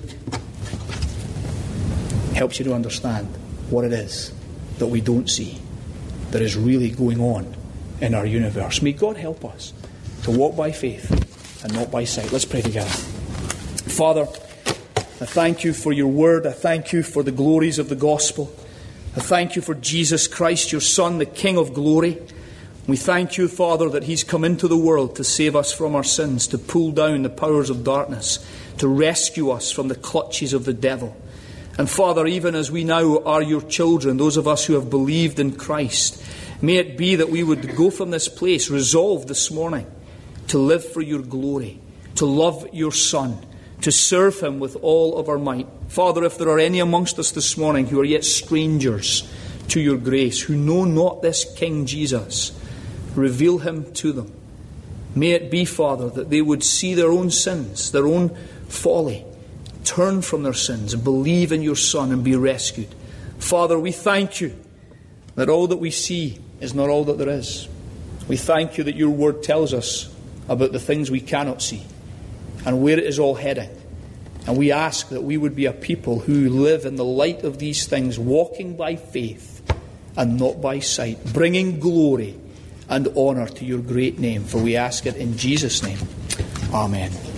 helps you to understand what it is that we don't see, that is really going on in our universe. May God help us to walk by faith and not by sight. Let's pray together. Father, I thank you for your word. I thank you for the glories of the gospel. I thank you for Jesus Christ, your Son, the King of glory. We thank you, Father, that he's come into the world to save us from our sins, to pull down the powers of darkness, to rescue us from the clutches of the devil. And Father, even as we now are your children, those of us who have believed in Christ, may it be that we would go from this place resolved this morning to live for your glory, to love your Son, to serve him with all of our might. Father, if there are any amongst us this morning who are yet strangers to your grace, who know not this King Jesus, reveal him to them. May it be, Father, that they would see their own sins, their own folly, turn from their sins and believe in your Son and be rescued. Father, we thank you that all that we see is not all that there is. We thank you that your word tells us about the things we cannot see and where it is all heading. And we ask that we would be a people who live in the light of these things, walking by faith and not by sight, bringing glory and honour to your great name. For we ask it in Jesus' name. Amen.